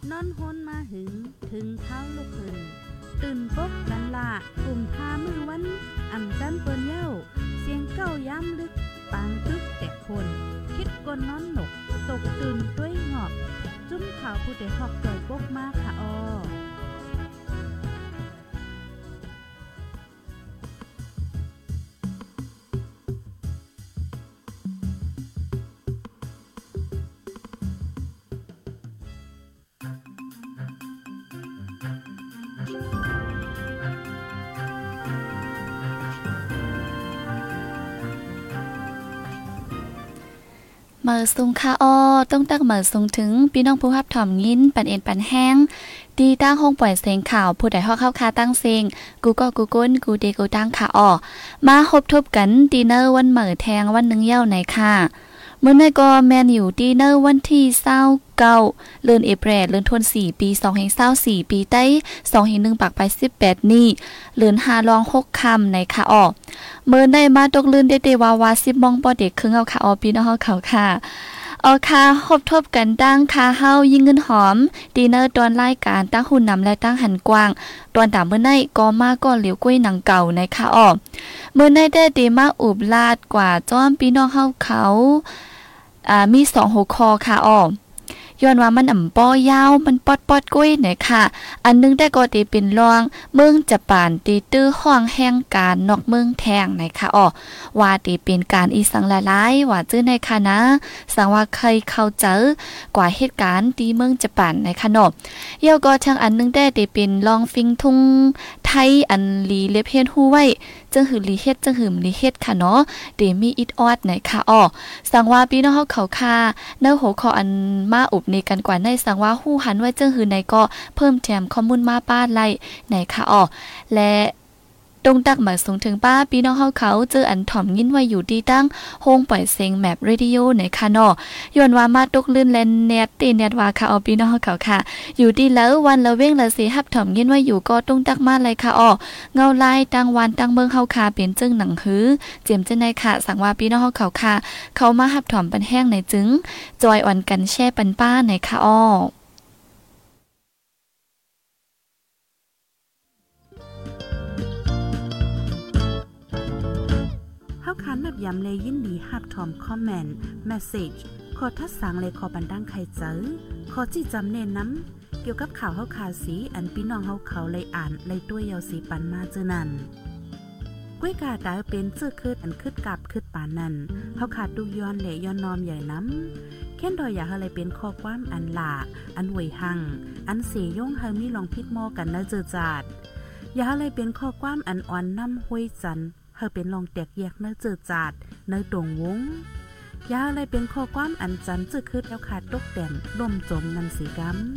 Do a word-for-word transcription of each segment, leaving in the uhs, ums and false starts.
นอนฮนมาหึงถึงเท้าลูกหึงตื่นปกกันละกลุ่มพามือวันอ่ำจันเปิ้นเย้าเสียงเก้าย้ำลึกปางตึกแต่คนคิดกนนอนหนกตกตื่นด้วยหงอบจุ้มข่าวผู้ใดหอกจ่อยปกมากค่ะออเมื่อสูงค่าอ้อต้องตักเมื่อสูงถึงพี่น้องผู้รับถ่อมยินปันเอ็นปันแห้งตีตั้งห้องปล่อยเสียงข่าวผู้ใดฮอกเข้าคาตั้งเสียงกูก็กูก้นกูเดกูตั้งค่ะอ้อมาฮบทบกันดีเนอร์วันเหมื่อแทงวันนึงเย้าไหนค่ะเมื่อในก็แมนอยู่ดีเนอร์วันที่เศร้าเก้าเลือนเอเปรดเลือนทวนสี่ปีสองแห่งเศร้าสี่ปีใต้สองแห่งหนึ่งปากไปสิบแปดนี่เลือนหาลองหกคำในค่ะอ้อเมื่อในมาตกลื่นได้เดวาวาสิบมองปอเด็กครึ่งเอาค่ะออปีน้องเขาค่ะเอาค่ะฮบทบกันตั้งค่ะเฮายิ่งเงินหอมดีเนอร์ตอนรายการตั้งหุ่นนำและตั้งหันกว้างตอนตามเมื่อในก็มาก็เหลียวกล้วยหนังเก่าในค่ะออเมื่อในได้ดีมาอุบลาดกว่าจ้อมปีน้องเฮาเขาอ่ามีสองหัวคอค่ะออย้อนว่ามันอ่ำป้อยาวมันปอดปอดกุ้ยเนี่ยค่ะอันนึงได้ก็ตีเป็นรองเมืองจะป่านตีตื้อห้องแห่งการนอกเมืองแทงเนี่ยค่ะอ๋อว่าตีเป็นการอีสังหลายๆว่าจื้อในค่ะนะสังว่าเคยเข้าเจอกว่าเหตุการณ์ตีเมืองจะป่านในค่ะเนาะเยี่ยวก็ทางอันนึงได้ตีเป็นรองฟิงทุ่งไทยอันลีเล็บเฮ็ดฮู้ไว้จังหือลีเฮ็ดจังหืมลีเฮ็ดค่ะเนาะเดมีอิดออดไหนค่ะอ๋อสังว่าพี่น้องเฮาเขาค่ะเนื้อหัวข้ออันมาอุบในกันกว่าในสังว่าฮู้หันไว้จังหือในก็เพิ่มแถมข้อมูลมาป้าไล่ไหนค่ะอ๋อและตรงตักหมายสูงถึงป้าพี่น้องเฮาเขาเจออันถ่อมยินไว้อยู่ดีตั้งโฮงปล่อยเสียงแมปเรดิโอไหนค่ะเนาะย้อนว่ามาตกลื่นแลนเน็ตตีเน็ตว่าค่ะอ๋อพี่น้องเฮาเขาค่ะอยู่ดีแล้ววันละเว้งละสิฮับถ่อมยินไว้อยู่ก็ตรงตักมาเลยค่ะอ๋อเงาลายตั้งวันตั้งเมืองเฮาค่ะเป็นจึงหนังหือเจียมจังได๋ค่ะสังว่าพี่น้องเฮาเขาค่ะเขามาฮับถ่อมปันแห้งในจึงจอยอ่อนกันแช่ปันป้าไหนค่ะอ๋อเฮาคันแบบยำเลยยินดีฮับทอมคอมเมนต์เมสเสจขอทัดสังเลยขอบันดังใครเจอขอจี้จำเน้นน้ำเกี่ยวกับข่าวเฮาข่าวสีอันพี่น้องเฮาเขาเลยอ่านเลยตัวยาวสีปันมาเจอนั่นก้วยกาตายเป็นเจื้อคืดอันคืดกับคืดปานนั่นเฮาขาดดูย้อนและย้อนนอมใหญ่น้ำแค่นดอยอยากอะไรเป็นข้อความอันหลาอันหวยหังอันเสียย่งเฮามีลองพิดมอกันนะเจอจาดอยากอะไรเป็นข้อความอันอ่อนน้ำห้วยจันเฮาเป็นลองแตกแยกเนื้อเจอจาดเนื้อตรงวงยาอะไรเป็นข้อความอันจันจื้อคืดแล้วขาดตกแต่งล่มจมนันสีกำ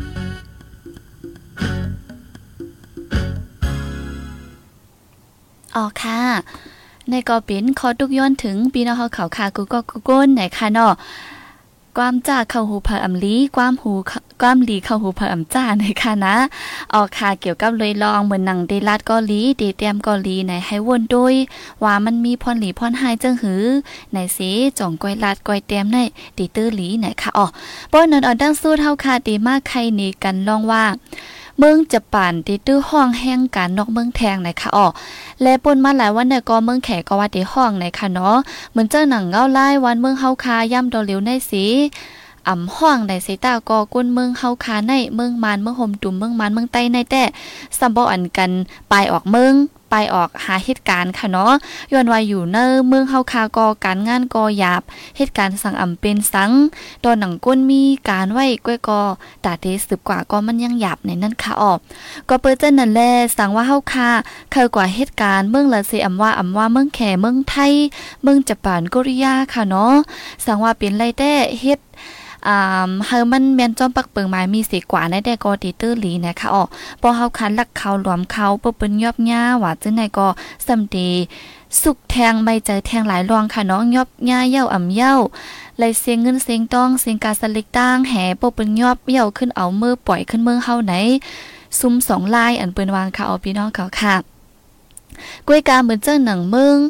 อ๋อค่ะในก็เป็นขอทุกย้อนถึงปีน้องเฮาเขาค่ะกูก็กูก้นไหนค่ะเนาะความจ้าเข้าหูเผอำลีความหูความลีเข้าหูเผอำจ้าในค่ะนะออกค่ะเกี่ยวกับเลยลองเหมือนหนังเดลัดเกาหลีเดเตรียมเกาหลีในให้วนโดยว่ามันมีพรหลีพรหายจังหือในสิจ่องก้อยลัดก้อยเตรียมในตีตื้อหลีไหนค่ะอ๋อป้อนนอนดังสู้เท่าค่ะดีมากใครนี่กันลองว่าเมืองจะป่านตีตื้อห้องแห่งการนอกเมืองแทงไหนค่ะอ๋อและปนมาหลายวันเนี่ยก็เมืองแขกก็ว่าตีห้องไหนค่ะเนาะเหมือนเจ้าหนังเงาไล่วันเมืองเฮาคาย่ำดอเหลียวในสีอ่ำห้องในสีตาก็ก้นเมืองเฮาคาในเมืองมานเมืองห่มตุ่มเมืองมานเมืองใต้ในแต่ซัมบ่อันกันไปออกเมืองไปออกหาเหตุการณ์ค่ะเนาะย้อนว่าอยู่เนอเมืองเฮาคาก็การงานก็หยาบเหตุการณ์สังอำเป็นสังตอนหนังก้นมีการไว้ก้อยก็ตาเตสืบกว่าก็มันยังหยาบในนั้นค่ะออกก็เปิ้นเจ้านั่นแลสังว่าเฮาคาเคยกว่าเหตุการณ์เมืองละสิอำว่าอำว่าเมืองแขเมืองไทยเมืองญี่ปุ่นกอริยาค่ะเนาะสังว่าเป็นไรแต่เฮ็ดอ่าเฮามันแม่นจอมปักเปิงหมายมีสิกว่าในแต่ก็ติตื้อหลีนะคะอ๋อพอเฮาคันลักเขาหลวมเขาเปิ้นยอบหญ้าว่าจังได๋ก็สำดีสุกแทงไม่เจอแทงหลายรองค่ะน้องยอบหญ้าเย้าอ่ำเย้าไล่เสียงเงินเสียงต้องเสียงการสลิกตั้งแห่เปิ้นยอบเย้าขึ้นเอามือปล่อยขึ้นเมืองเฮาไหนซุ่มสองลายอันเปิ้นวางค่ะเอาพี่น้องเขาค่ะก้วยกาเหมือนเจ้าหนังเมือง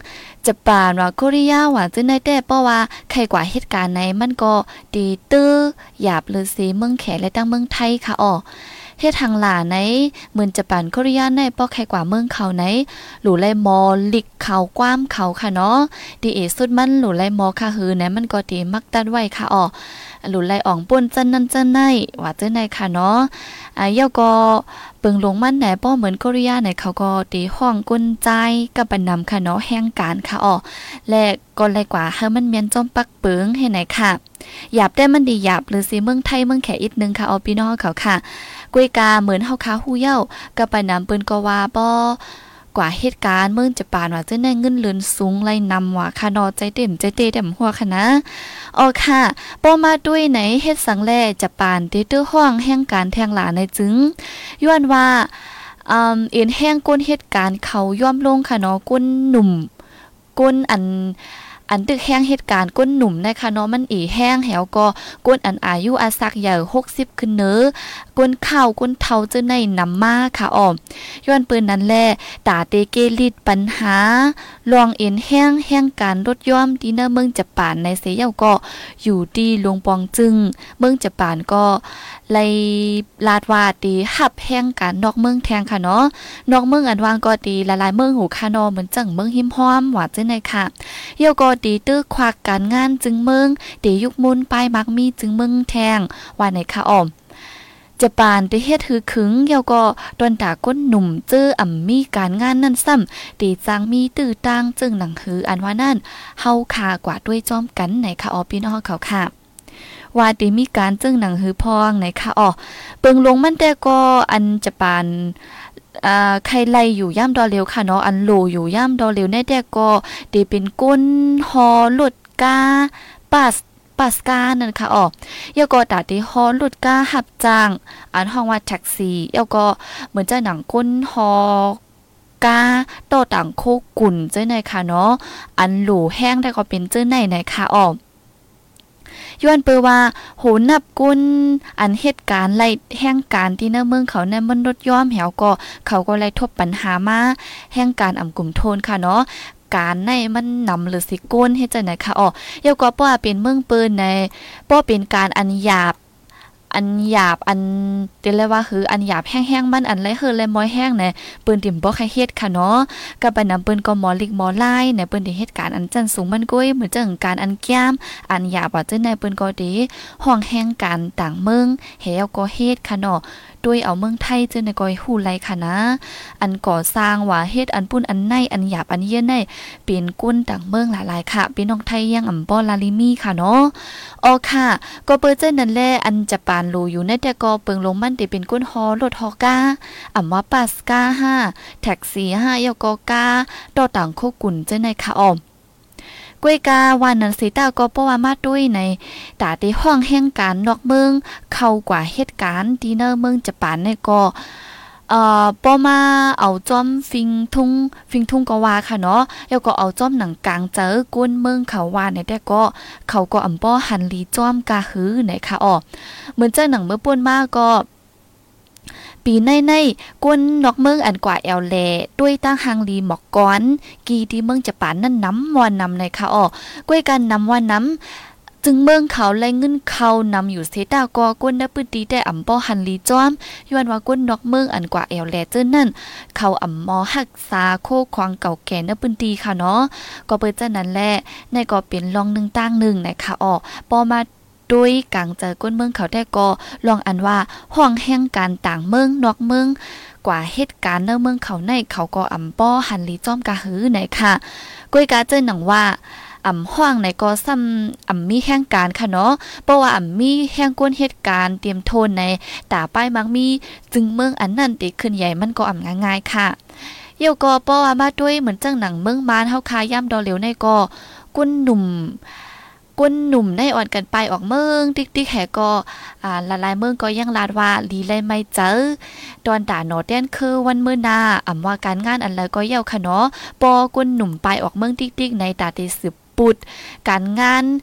จะปานว่าโคเรียว่าจึงได้แต่เพราะว่าใครกว่าเหตุการณ์ไหนมันก็ดีตื้อหยาบหรือสีเมืองแขและตั้งเมืองไทยค่ะอ๋อเฮ็ดทางหลาไหนเหมือนจะปานโคเรียในป้อใครกว่าเมืองเขาไหนหลู่ไลมอลิกเขากว้ามเขาค่ะเนาะดีเอสุดมันหลู่ไลมอค่ะหือไหนมันก็ดีมักตัดไว้ค่ะอ๋อหลุนไลอ่องป่นจันนั่นจันในว่าเจ้าในค่ะเนาะอ่าเยาก็เปิงลงมันไหนป้อเหมือนโคเรียไหนเขาก็ตีห้องกุนใจกับบันนำค่ะเนาะแห่งการค่ะอ๋อและก็ไลกว่าให้มันเมียนจอมปักเปิงให้ไหนค่ะหยาบได้มันดีหยาบหรือสิเมืองไทยเมืองแขอีกนึงค่ะเอาพี่น้องเขาค่ะกวยกาเหมือนเฮาค้าฮู้เย้ากับบันนำเปิ้นก็ว่าป้อกว่าเหตุการณ์เมืองจะปานว่าจะได้เงินเลือนสูงไล่นำว่าค่ะเนาะใจเต็มใจเตเต็มหัวค่ะนะอ๋อค่ะป้อมาด้วยไหนเฮ็ดสังแลจะปานเตเตอร์ห้องแห่งการแทงหลาในจึงย้อนว่าอืมเอ็นแห่งก้นเหตุการณ์เขาย่อมลงค่ะเนาะก้นหนุ่มก้นอันอันตึกแห้งเหตุการณ์ก้นหนุ่มนะคะเนาะมันอีแห้งแหวก็ก้นอันอายุอาสักใหญ่หกสิบขึ้นเนอก้นข้าวก้นเทาเจ้าในนำมาค่ะอ้อมย้อนปืนนั้นแลตาเตเกลิดปัญหาลองเอ็นแห้งแห้งการลดย่อมที่เนอเมืองจะป่านในเสยาก็อยู่ดีลงปองจึงเมืองจะป่านก็ไลลาดว่าตีหับแห้งการนอกเมืองแทงค่ะเนาะนอกเมืองอันวางก็ตีละลายเมืองหูคาเนาะเหมือนจังเมืองหิมห้อมว่าจังได๋ค่ะเยาก็ตีตื้อควักการงานจึงเมืองตียุกมุนปลายมักมีจึงเมืองแทงว่าในค่ะอ้อมจะปานติเฮ็ดหือขึงเยาก็ตอนตาก้นหนุ่มเจออ่ำมีการงานนั่นซ้ำตีจางมีตื้อตางจึงหนังหืออันว่านั่นเฮาคากว่าด้วยจอมกันในค่ะอ้อพี่น้องเขาค่ะว่าติมีการจึงหนังหือพองในค่ะอ้อเปิงลงมันแต่ก็อันจะปานอ่าใครไล่อยู่ย่ำดอเร็วค่ะเนาะอันโลอยู่ย่ำดอเร็วแน่แต่ก็ตีเป็นก้นฮอหลุดกาปัสปัสกานั่นค่ะอ๋อยาก็ตาที่ฮอหลุดกาหับจ้างอันห้องว่าแท็กซี่ยาก็เหมือนจะหนังก้นฮอกาโตต่างโคกุ่นเจ้าในค่ะเนาะอันหลูแห้งได้ก็เป็นเจ้าในในค่ะอ๋อย้อนเปว่าโหนับกุนอันเหตุการณ์ไล่แห่งการที่เนื้อเมืองเขาในมันลดย่อมแหวก็เขาก็ไล่ทบปัญหามาแห่งการอ่ำกลุ่มโทนค่ะเนาะการในมันนำหรือสิก้นเฮ็ดจังได๋ค่ะอ๋อยาก็ว่าเป็นเมืองปืนในบ่เป็นการอันหยาบอันหยาบอันเดี๋ยวเลยว่าคืออันหยาบแห้งๆมันอันไรเฮือและม้อยแห้งเนี่ยปืนติ่มบ่ใครเฮ็ดค่ะเนาะกับบันนำปืนก็หมอลิกหมอลายเนี่ยปืนที่เฮ็ดการอันจันสูงมันก้อยเหมือนจังการอันแก้มอันหยาบว่าจังได๋ปืนก็ดีห้องแห้งการต่างเมืองเฮาก็เฮ็ดค่ะเนาะด้วยเอาเมืองไทยจังได๋ก็ฮู้ไลค่ะนะอันก่อสร้างว่าเฮ็ดอันปุ้นอันในอันหยาบอันเย็นในเป็นกุนต่างเมืองหลายๆค่ะพี่น้องไทยยังอำบ่ลาลิมีค่ะเนาะอ๋อค่ะก็เปิ้นจังนั้นแลอันจะปานโลอยู่ในแต่ก็เปิงลงมันติเป็นก้นฮอรถฮอกาอ่ำว่าปัสกาห้าแท็กซี่ห้ายกกาต่อต่างโคกุ่นเจ้าในค่ะอ้อมกวยกาวันนั้นสิตาก็ป้อว่ามาด้วยในตาที่ห้องแห่งการนอกเมืองเข้ากว่าเหตุการณ์ที่เนอเมืองจะปานในก็เอ่อป้อมาเอาจอมฟิงทุ่งฟิงทุ่งก็ว่าค่ะเนาะแล้วก็เอาจอมหนังกลางเจอก้นเมืองเขาว่าในแต่ก็เขาก็อำป้อหันลีจอมกาหือไหนค่ะอ้อเหมือนเจ้าหนังเมื่อป่วนมาก็ปีในในก้นนอกเมืองอันกว่าแอลแลด้วยตั้งหางลีหมอกก้อนกีที่เมืองจะปานนั่นน้ำวันนำในค่ะอ้อก้วยกันนำว่าน้ำจึงเมืองเขาไล่เงินเขานำอยู่เซตากอก้นได้ปื้นตีแต่อ่ำป้อหันลีจอมย้อนว่าก้นนอกเมืองอันกว่าแอลแลเจ้านั่นเขาอ่ำมอหักษาโคควางเก่าแก่ได้ปื้นตีค่ะเนาะก็เปิดเจ้านั้นแหละในก็เป็นลองหนึ่งตั้งหนึ่งนะคะอ้อปอมาด้วยกลางเจอก้นเมืองเขาได้ก็ลองอันว่าห้องแห่งการต่างเมืองนอกเมืองกว่าเหตุการณ์ในเมืองเขาในเขาก็อ่ำป้อหันลีจ้อมกะหือไหนค่ะก้อยกาเจอหนังว่าอ่ำห้องในก็ซ้ำอ่ำมีแห่งการค่ะเนาะเพราะว่าอ่ำมีแห่งก้นเหตุการณ์เตรียมโทนในตาป้ายมักมีจึงเมืองอันนั้นติขึ้นใหญ่มันก็อ่ำง่ายๆค่ะเยี่ยวก็ป้อว่ามาด้วยเหมือนจังหนังเมืองมานเฮาคาย่ำดอเหลวในก็ก้นหนุ่มก้นหนุ่มได้อ่อนกันไปออกเมืองติ๊กๆแหก็อ่าละลายเมืองก็ยังลาดว่าลีเลยไม่เจอตอนตาโนเตียนคือวันมื้อนาอ่ำว่าการงานอันแล้วก็เยี่ยวค่ะเนาะปอก้นหนุ่มไปออกเมืองติ๊กๆในตาติสืบปุดการงาน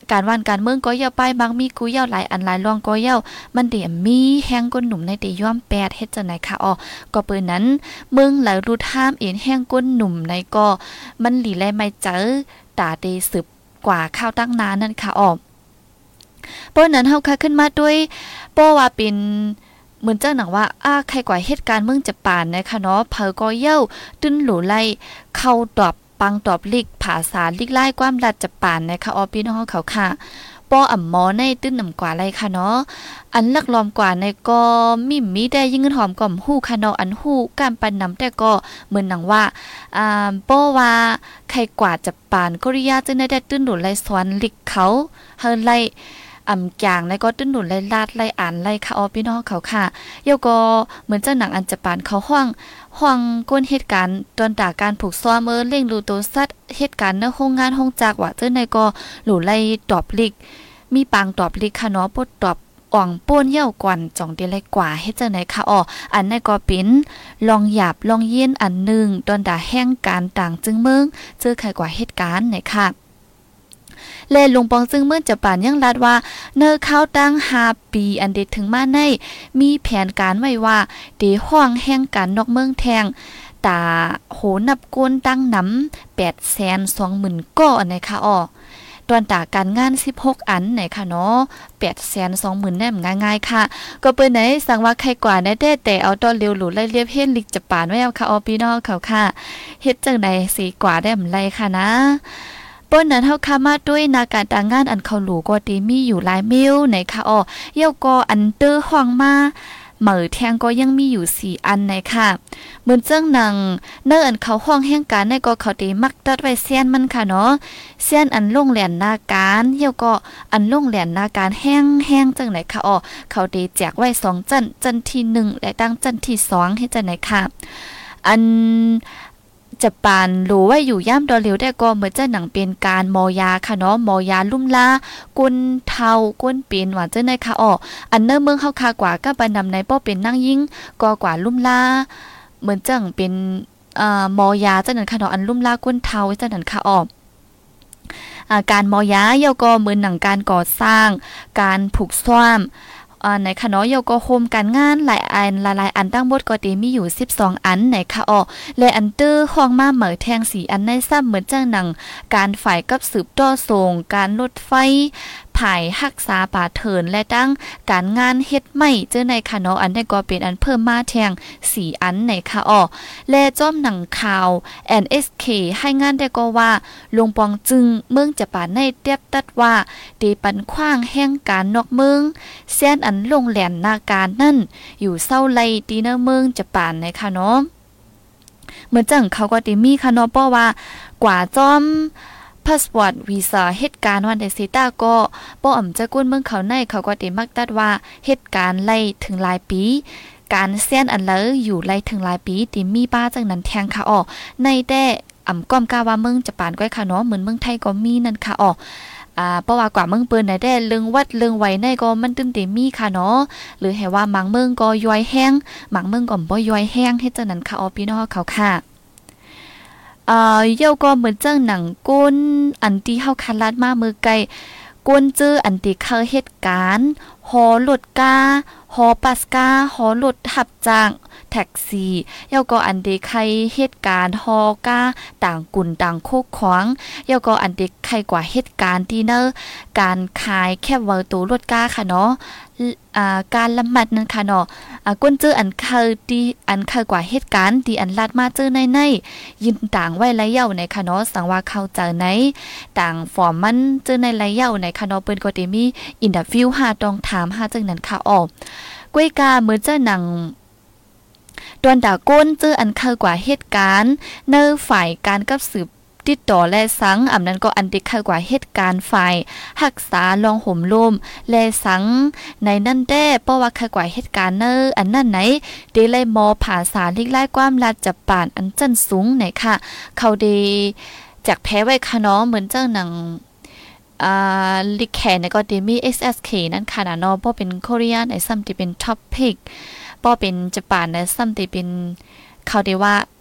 การว่านการเมืองก็ย่าไปบางมีกูเย่าหลายอันหลายรองก็เย่ามันเดี๋ยวมีแห้งก้นหนุ่มในเตย่อมแปดเฮ็ดจังไหนค่ะอ๋อก็เปิ้นนั้นเมืองหลายรูท่ามเอ็นแห้งก้นหนุ่มในก็มันหลีแลไม่เจอตาเตสืบกว่าข้าวตั้งนานนั่นค่ะอ๋อเปิ้นนั้นเฮาค่ะขึ้นมาด้วยเพราะว่าเป็นเหมือนเจ้าหนังว่าอ้าใครกว่าเหตุการณ์เมืองจะป่านนะคะเนาะเผอก็เย้าตึ้นหลูไล่เข้าตอบปังตอบลิกภาษาลิกไล่ความรัดจะป่านนะคะออพี่น้องเขาค่ะป้ออ่ำหมอในตื้นหนำกว่าไรค่ะเนาะอันลักลอมกว่าในก็มิมีได้ยิ่งหอมก่อมหู้ค่ะเนาะอันหู้การปันนำแต่ก็เหมือนหนังว่าอ่าป้อว่าใครกว่าจะป่านก็ริยาจึงได้ตื้นหลูไล่สอนลิกเขาเฮาไล่อำจางแล้วก็ตื้นหนุนไล่ลาดไล่อ่านไล่ค่ะออพี่น้องเขาค่ะเยาก็เหมือนเจ้าหนังอันจะปานเขาห้องห้องก้นเหตุการณ์ตอนด่าการผูกซ้อมเออเล่งรูโตซัดเหตุการณ์ในโรงงานห้องจากว่าเจ้าในก็หลู่ไล่ตอบลิกมีปางตอบลิกค่ะเนาะปดตอบอ่องป้นเย่ากวนจ่องเดลัยกว่าเฮ็ดจังไหนค่ะอ๋ออันในก็เป็นลองหยาบลองเย็นอันหนึ่งตอนด่าแห้งการต่างจึงเมืองเจอใครกว่าเหตุการณ์ไหนค่ะแลลุงปองซึ่งเมื่อจะป่านยังรัดว่าเนอเข้าตั้งห้าปีอันเด็ดถึงมาในมีแผนการไว้ว่าเดห้องแห่งการนอกเมืองแทงตาโหนับกวนตั้งน้ำ แปดแสนสองหมื่น ก้ออันไหนค่ะอ้อตอนตาการงานสิบหกอันไหนค่ะเนาะ แปดแสนสองหมื่น แน่ง่ายๆค่ะก็เปิ้นไหนสั่งว่าใครกว่าได้แต่แต่เอาตอนเร็วหลุไล่เรียบเฮ็ดลิกจะป่านไว้เอาค่ะออพี่น้องเขาค่ะเฮ็ดจังได๋สิกว่าได้อำไรค่ะนะป้นนั้นเฮาคามาด้วยนาการต่างงานอันเขาหลูก็ดีมีอยู่หลายมิลในค่ะอ้อเย่าก็อันเตอร์ห้องมาเหมือแทงก็ยังมีอยู่สี่อันในค่ะเหมือนเจ้งหนังเนื้ออันเขาห้องแห่งการในก็เขาดีมักตัดไว้เสี้ยนมันค่ะเนาะเสี้ยนอันลงแหลนนาการเย่าก็อันลงแหลนนาการแห้งแห้งจังไหนค่ะอ้อเขาดีแจกไว้สองจันจันที่หนึ่งและตั้งจันที่สองให้จังไหนค่ะอันจะปานรู้ว่าอยู่ย่ำดอเหลียวได้ก็เหมือนจะหนังเป็นการมอยาค่ะเนาะมอยาลุ่มลากุนเทากุนปีนหวานเจ้าในค่ะอ๋ออันเนอร์เมืองเฮาคากว่าก็บันนำในป้อเป็นนั่งยิ่งก็กว่าลุ่มลาเหมือนจังเป็นอ่ามอยาเจ้าหนังค่ะเนาะอันลุ่มลากุนเทาเจ้าหนังค่ะอ๋ออ่าการมอยาเยาก็เหมือนหนังการก่อสร้างการผูกซ้อมในคณะโยโกโฮมการงานหลายอันหลายๆอันตั้งบทก็ดีมีอยู่สิบสองอันในค่ะอ๋อและอันตื้อห้องมาเหมือแทงสีอันในซ้ำเหมือนจังหนังการฝ่ายกับสืบต่อส่งการลดไฟภายรักษาป่าเถินและตั้งการงานเฮ็ดใหม่เจอในคณะอันได้ก็เป็นอันเพิ่มมาแทงสี่อันในค่ะอ๋อและจ้อมหนังข่าว เอ็น เอส เค ให้งานได้ก็ว่าลงปองจึงเมืองจะป่าในเตียบตัดว่าตีปันขว้างแห่งการนอกเมืองเส้นอันลงแหลนนาการนั่นอยู่เศร้าไลตีเนอเมืองจะป่านในค่ะเนาะเหมือนจังเขาก็ได้มีค่ะเนาะเพราะว่ากว่าจ้อมพาสปอร์ตวีซ่าเหตุการณ์วันไดซิต้าก็ป้ออ่ำจะกุ้นเมืองเขาในเขาก็ได้มักตัดว่าเหตุการณ์ไล่ถึงหลายปีการเส้นอันเลออยู่ไล่ถึงหลายปีที่มีป้าจังนั้นแทงค่ะอ๋อในแต่อ่ำก้อมกาว่าเมืองจะป่านก้อยค่ะเนาะเหมือนเมืองไทยก็มีนั่นค่ะอ๋ออ่าเพราะว่ากว่าเมืองเปิ้นได้ได้เรื่องวัดเรื่องไว้ในก็มันตึมเตมีค่ะเนาะหรือให้ว่าบางเมืองก็ย่อยแห้งบางเมืองก็บ่ย่อยแห้งเฮ็ดจังนั้นค่ะอ๋อพี่น้องเขาค่ะอ่าเย่าก็เหมือนจังหนังก้นอันที่เฮาคันลาดมามือไกลก้นจื้ออันที่เคยเหตุการณ์ฮอรถกาฮอปัสกาฮอรถหับจ้างแท็กซี่เย่าก็อันเดใครเหตุการณ์ฮอกาต่างกุ่นต่างโคกขวางเย่าก็อันเดใครกว่าเหตุการณ์ที่เนอการขายแคบเวอร์ตัวรถกาค่ะเนาะอ่าการละมัดนั่นค่ะเนาะอ่าก้นเจออันเคยที่อันเคยกว่าเหตุการณ์ที่อันลาดมาเจอในในยินต่างไว้ระยะในค่ะเนาะสังว่าเข้าเจอในต่างฟอร์มมันเจอในระยะในค่ะเนาะเปิ้นก็ได้มีอินเตอร์วิวหาต้องถามหาจังนั้นค่ะอ๋อก้วยกาเหมือนเจอหนังดวนดาก้นเจออันเคยกว่าเหตุการณ์เนอฝ่ายการกับสืบติดต่อและสังอำนั้นก็อันเด็กเคยกว่าเหตุการณ์ฝ่ายรักษาลองห่มลมและสังในนั่นแด้เพราะว่าเคยกว่าเหตุการณ์เนออันนั้นไหนเดเลยมอภาษาลิกไล่ความลาดจับป่านอันจันสูงไหนค่ะเขาเดจากแพ้ไว้ค่ะเนาะเหมือนเจ้าหนังอ่าลิกแคนก็เดมี เอส เอส เค นั่นค่ะนะเนาะเพราะเป็นโคเรียนไอ้ซ้ำที่เป็นท็อปพิกป้อเป็นญี่ปุ่นนะซ้ำที่เป็นเขาได้ว่า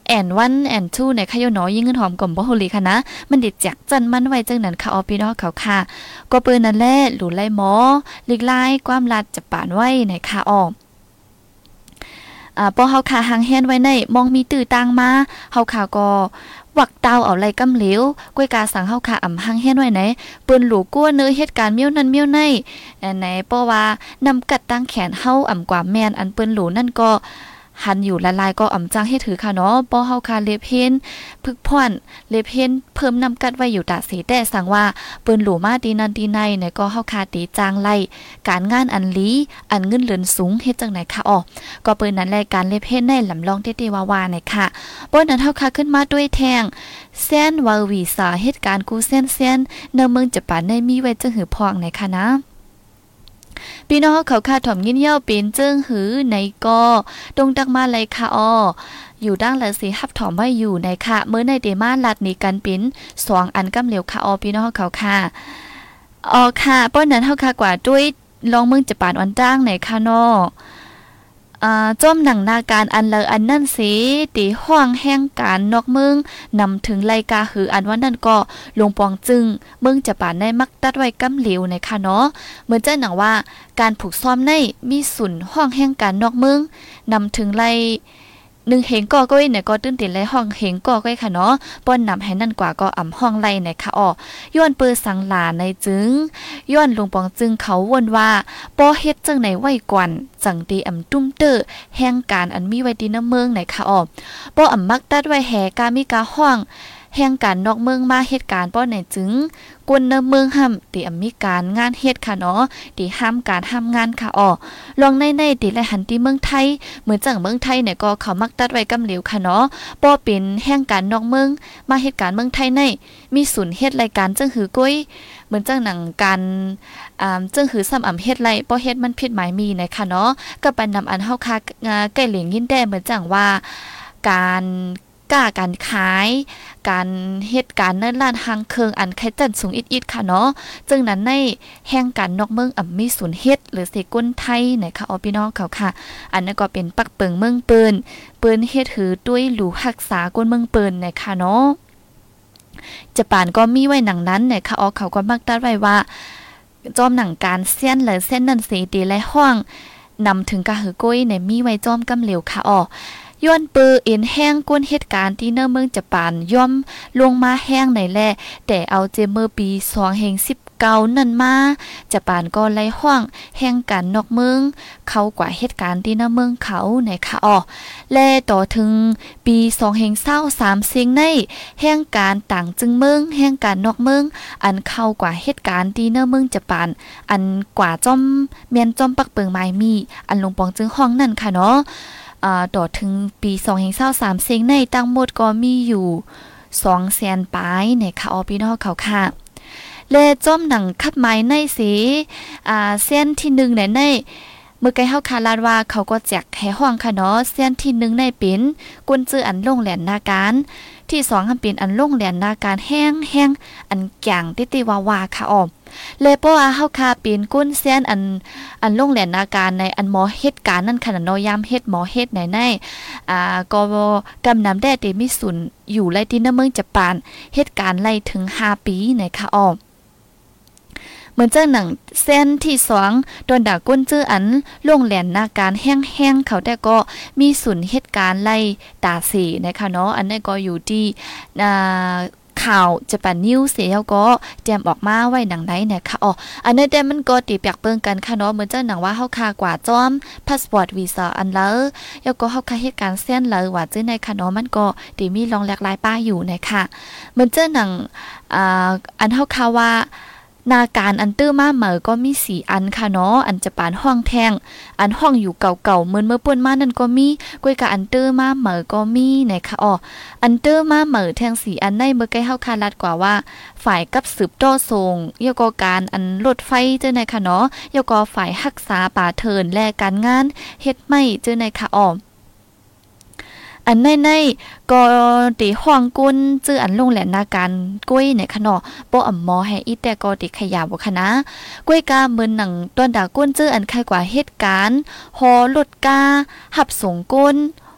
แอนวันแอนทูในค่ะโยหนอยิ่งเงินหอมก่อมบ่ฮู้ลีค่ะนะมันเด็ดจักจันมันไว้จังนั้นค่ะออพี่น้องเขาค่ะก็เปิ้นนั่นแหละหลุไล่หมอลิกไล่ความลัดจะปานไว้ในค่ะอออ่าพอเฮาขาหางแฮนไว้ในมองมีตื้อต่างมาเฮาขาก็วักเตาเอาไหลกำเหลวก้วยกาสังเฮาขาอ่ำหางแฮนไว้ไหนเปิ้นหลูกั้วเนื้อเหตุการณ์เมี้ยวนั้นเมี้ยวในอันไหนเพราะว่านำกัดตั้งแขนเฮาอ่ำกว่าแม่นอันเปิ้นหลูนั่นก็หันอยู่ละลายก็อ่ำจังให้ถือค่ะเนาะป้อเฮาคาเลเพนพึกพ่อนเลเพนเพิ่มนำกัดไว้อยู่ตาสีแต่สั่งว่าเปิ้นหลูมาดีนันดีในในก็เฮาคาตีจางไล่การงานอันลีอันเงินเหลือนสูงเฮ็ดจังไหนค่ะอ๋อก็เปิ้นนั้นแลการเลเพนได้ลำลองเตๆวาๆในค่ะป้อนั้นเฮาคาขึ้นมาด้วยแทงแซนวาวีสาเหตุการณ์กูเส้นเส้นเนเมืองจะปานในมีไว้จังหือพองในค่ะนะพี่น้องเขาคาถ่อมยินเย่าเป็นเจิ้งหือในก็ตรงตักมาเลยค่ะอ้ออยู่ด้านหลังสีฮับถ่อมไว้อยู่ในค่ะเมื่อในเดมาลัดนี้กันเป็นสองอันกำเหลียวค่ะอ้อพี่น้องเขาค่ะอ๋อค่ะป้อนนั้นเฮาค่ะกว่าด้วยลองเมืองจะปานวันจ้างในค่ะเนาะอ่าจ้อมหนังนาการอันเลออันนั่นสิตีห้องแห่งการนอกเมืองนำถึงไลกาหืออันว่านั่นก็ลงปองจึงเมืองจะป่านได้มักตัดไว้กำเหลวในค่ะเนาะเหมือนเจ้าหนังว่าการผูกซ้อมในมีสุนห้องแห่งการนอกเมืองนำถึงไลหนึ่งเหงก่อก้อยเนี่ยก็ตื้นติดไลห้องเหงก่อก้อยค่ะเนาะป้อนนำให้นั่นกว่าก็อ่ำห้องไลในค่ะอ้อย้อนเปื้อสังหลาในจึงย้อนลงปองจึงเขาวนว่าป้อเฮ็ดจังไหนไว้กวนจังตีอ่ำตุ้มเตอร์แห่งการอันมีไว้ดีน้ำเมืองในค่ะอ้อป้ออ่ำมักตัดไว้แห่กามีกาห้องแห่งการนอกเมืองมาเหตุการณ์ป้อไหนจึงกวนเนเมืองห้ำตีอ่ำมีการงานเฮ็ดค่ะเนาะตีห้ามการห้ามงานค่ะอ้อลองในในตีและหันตีเมืองไทยเหมือนจังเมืองไทยเนี่ยก็เขามักตัดไว้กำเหลวค่ะเนาะป้อเป็นแห่งการนอกเมืองมาเหตุการณ์เมืองไทยในมีศูนย์เฮ็ดรายการจังหือก้อยเหมือนจังหนังการอ่าจังหือซ้ำอ่ำเฮ็ดไรป้อเฮ็ดมันผิดหมายมีนะคะเนาะก็ไปนำอันเฮาคาใกล้เหลียงยินแด้เหมือนจังว่าการกล้าการขายการเฮ็ดการเนิ่นล้านหางเคิงอันไข่จันสูงอิดๆค่ะเนาะจึงนั้นในแห่งการนอกเมืองอ่ำมีศูนย์เฮ็ดหรือสิก้นไทยนะคะเอาพี่น้องเขาค่ะอันนั้นก็เป็นปักเปิงเมืองปืนปืนเฮ็ดหือด้วยหลูรักษาก้นเมืองปืนนะคะเนาะจะปานก็มีไว้หนังนั้นนะคะเอาเขาก็มักตัดไว้ว่าจอมหนังการเส้นหรือเส้นนั่นสีตีและห้องนำถึงกะหือก้อยในมีไว้จอมกำเหลวค่ะอ๋อย้อนปือเอ็นแห้งก้นเหตุการณ์ที่เนเมืองจะปานย่อมลงมาแห้งในแลแต่เอาเจเมอร์ปีสองแห่งสิบเก้านั่นมาจะปานก็ไล่ห้องแห่งการนอกเมืองเขากว่าเหตุการณ์ที่เนเมืองเขาในค่ะอ๋อและต่อถึงปีสองแห่งเศร้าสามเสียงในแห่งการต่างจึงเมืองแห่งการนอกเมืองอันเข้ากว่าเหตุการณ์ที่เนเมืองจะปานอันกว่าจอมเมียนจอมปักเปิงไม้มีอันลงปองจึงห้องนั่นค่ะเนาะอ่าต่อถึงปีสองพันยี่สิบสามเสียงในตั้งหมดก็มีอยู่สองแสนปลายในค่ะออพี่น้องเขาค่ะและจ้อมหนังคัดไม้ในสีอ่าเส้นที่หนึ่งในในเมื่อไกลเฮาคาลาดว่าเขาก็แจกให้ห้องค่ะเนาะเส้นที่หนึ่งในเป็นกุนจื้ออันลงแหลนนาการที่สองทำเป็นอันลงแหลนนาการแห้งแห้งอันแก่งติติวาวาค่ะออมเลเพราะว่าเฮาคาเป็นกุ้นเส้นอันอันลงแหลนนาการในอันหมอเฮ็ดการนั่นขนาดเนาะยามเฮ็ดหมอเฮ็ดไหนในอ่าก็กำนำได้เตมีศูนย์อยู่ไล่ที่นเมืองจะปานเฮ็ดการไล่ถึงห้าปีในค่ะออมเหมือนเจ้าหนังเส้นที่สองโดนด่าก้นจื้ออันลงแหลนนาการแห้งๆเขาแต่ก็มีศูนย์เหตุการณ์ไล่ตาสีนะคะเนาะอันนี้ก็อยู่ที่อ่าข่าวจะปันนิวเสียก็แจมออกมาไว้หนังไหนเนี่ยค่ะอ๋ออันนี้แต่มันก็ตีเปียกเปิงกันค่ะเนาะเหมือนเจ้าหนังว่าเฮาคากว่าจอมพาสปอร์ตวีซ่าอันแล้วแล้วก็เฮาคาเหตุการณ์เส้นเลยว่าจื้อในค่ะเนาะมันก็ตีมีรองแหลกลายป้าอยู่นะคะเหมือนเจ้าหนังอ่าอันเฮาคาว่านาการอันตื้อมาเหมอก็มีสี่อันค่ะเนาะอันจะปานห้องแทงอันห้องอยู่เก่าๆเหมือนเมื่อป่นมานั่นก็มีก้วยกับอันตื้อมาเหมอก็มีนะคะอ๋ออันตื้อมาเหมอแทงสี่อันในเมื่อใกล้เฮาคาลัดกว่าว่าฝ่ายกับสืบต่อส่งยกการอันรถไฟเจ้าในค่ะเนาะยกฝ่ายรักษาป่าเทินและการงานเฮ็ดไม่เจ้าในค่ะอ๋ออันในในก็ตีห้องกุนจื้ออันลงแหลนนาการก้วยในค่ะเนาะบ่อ่ำมอให้อีแต่ก็ติขยาบ่ค่ะนะก้วยกาเหมือนหนังต้นดาก้นจื้ออันใครกว่าเหตุการณ์ฮอรถกาหับส่งก้น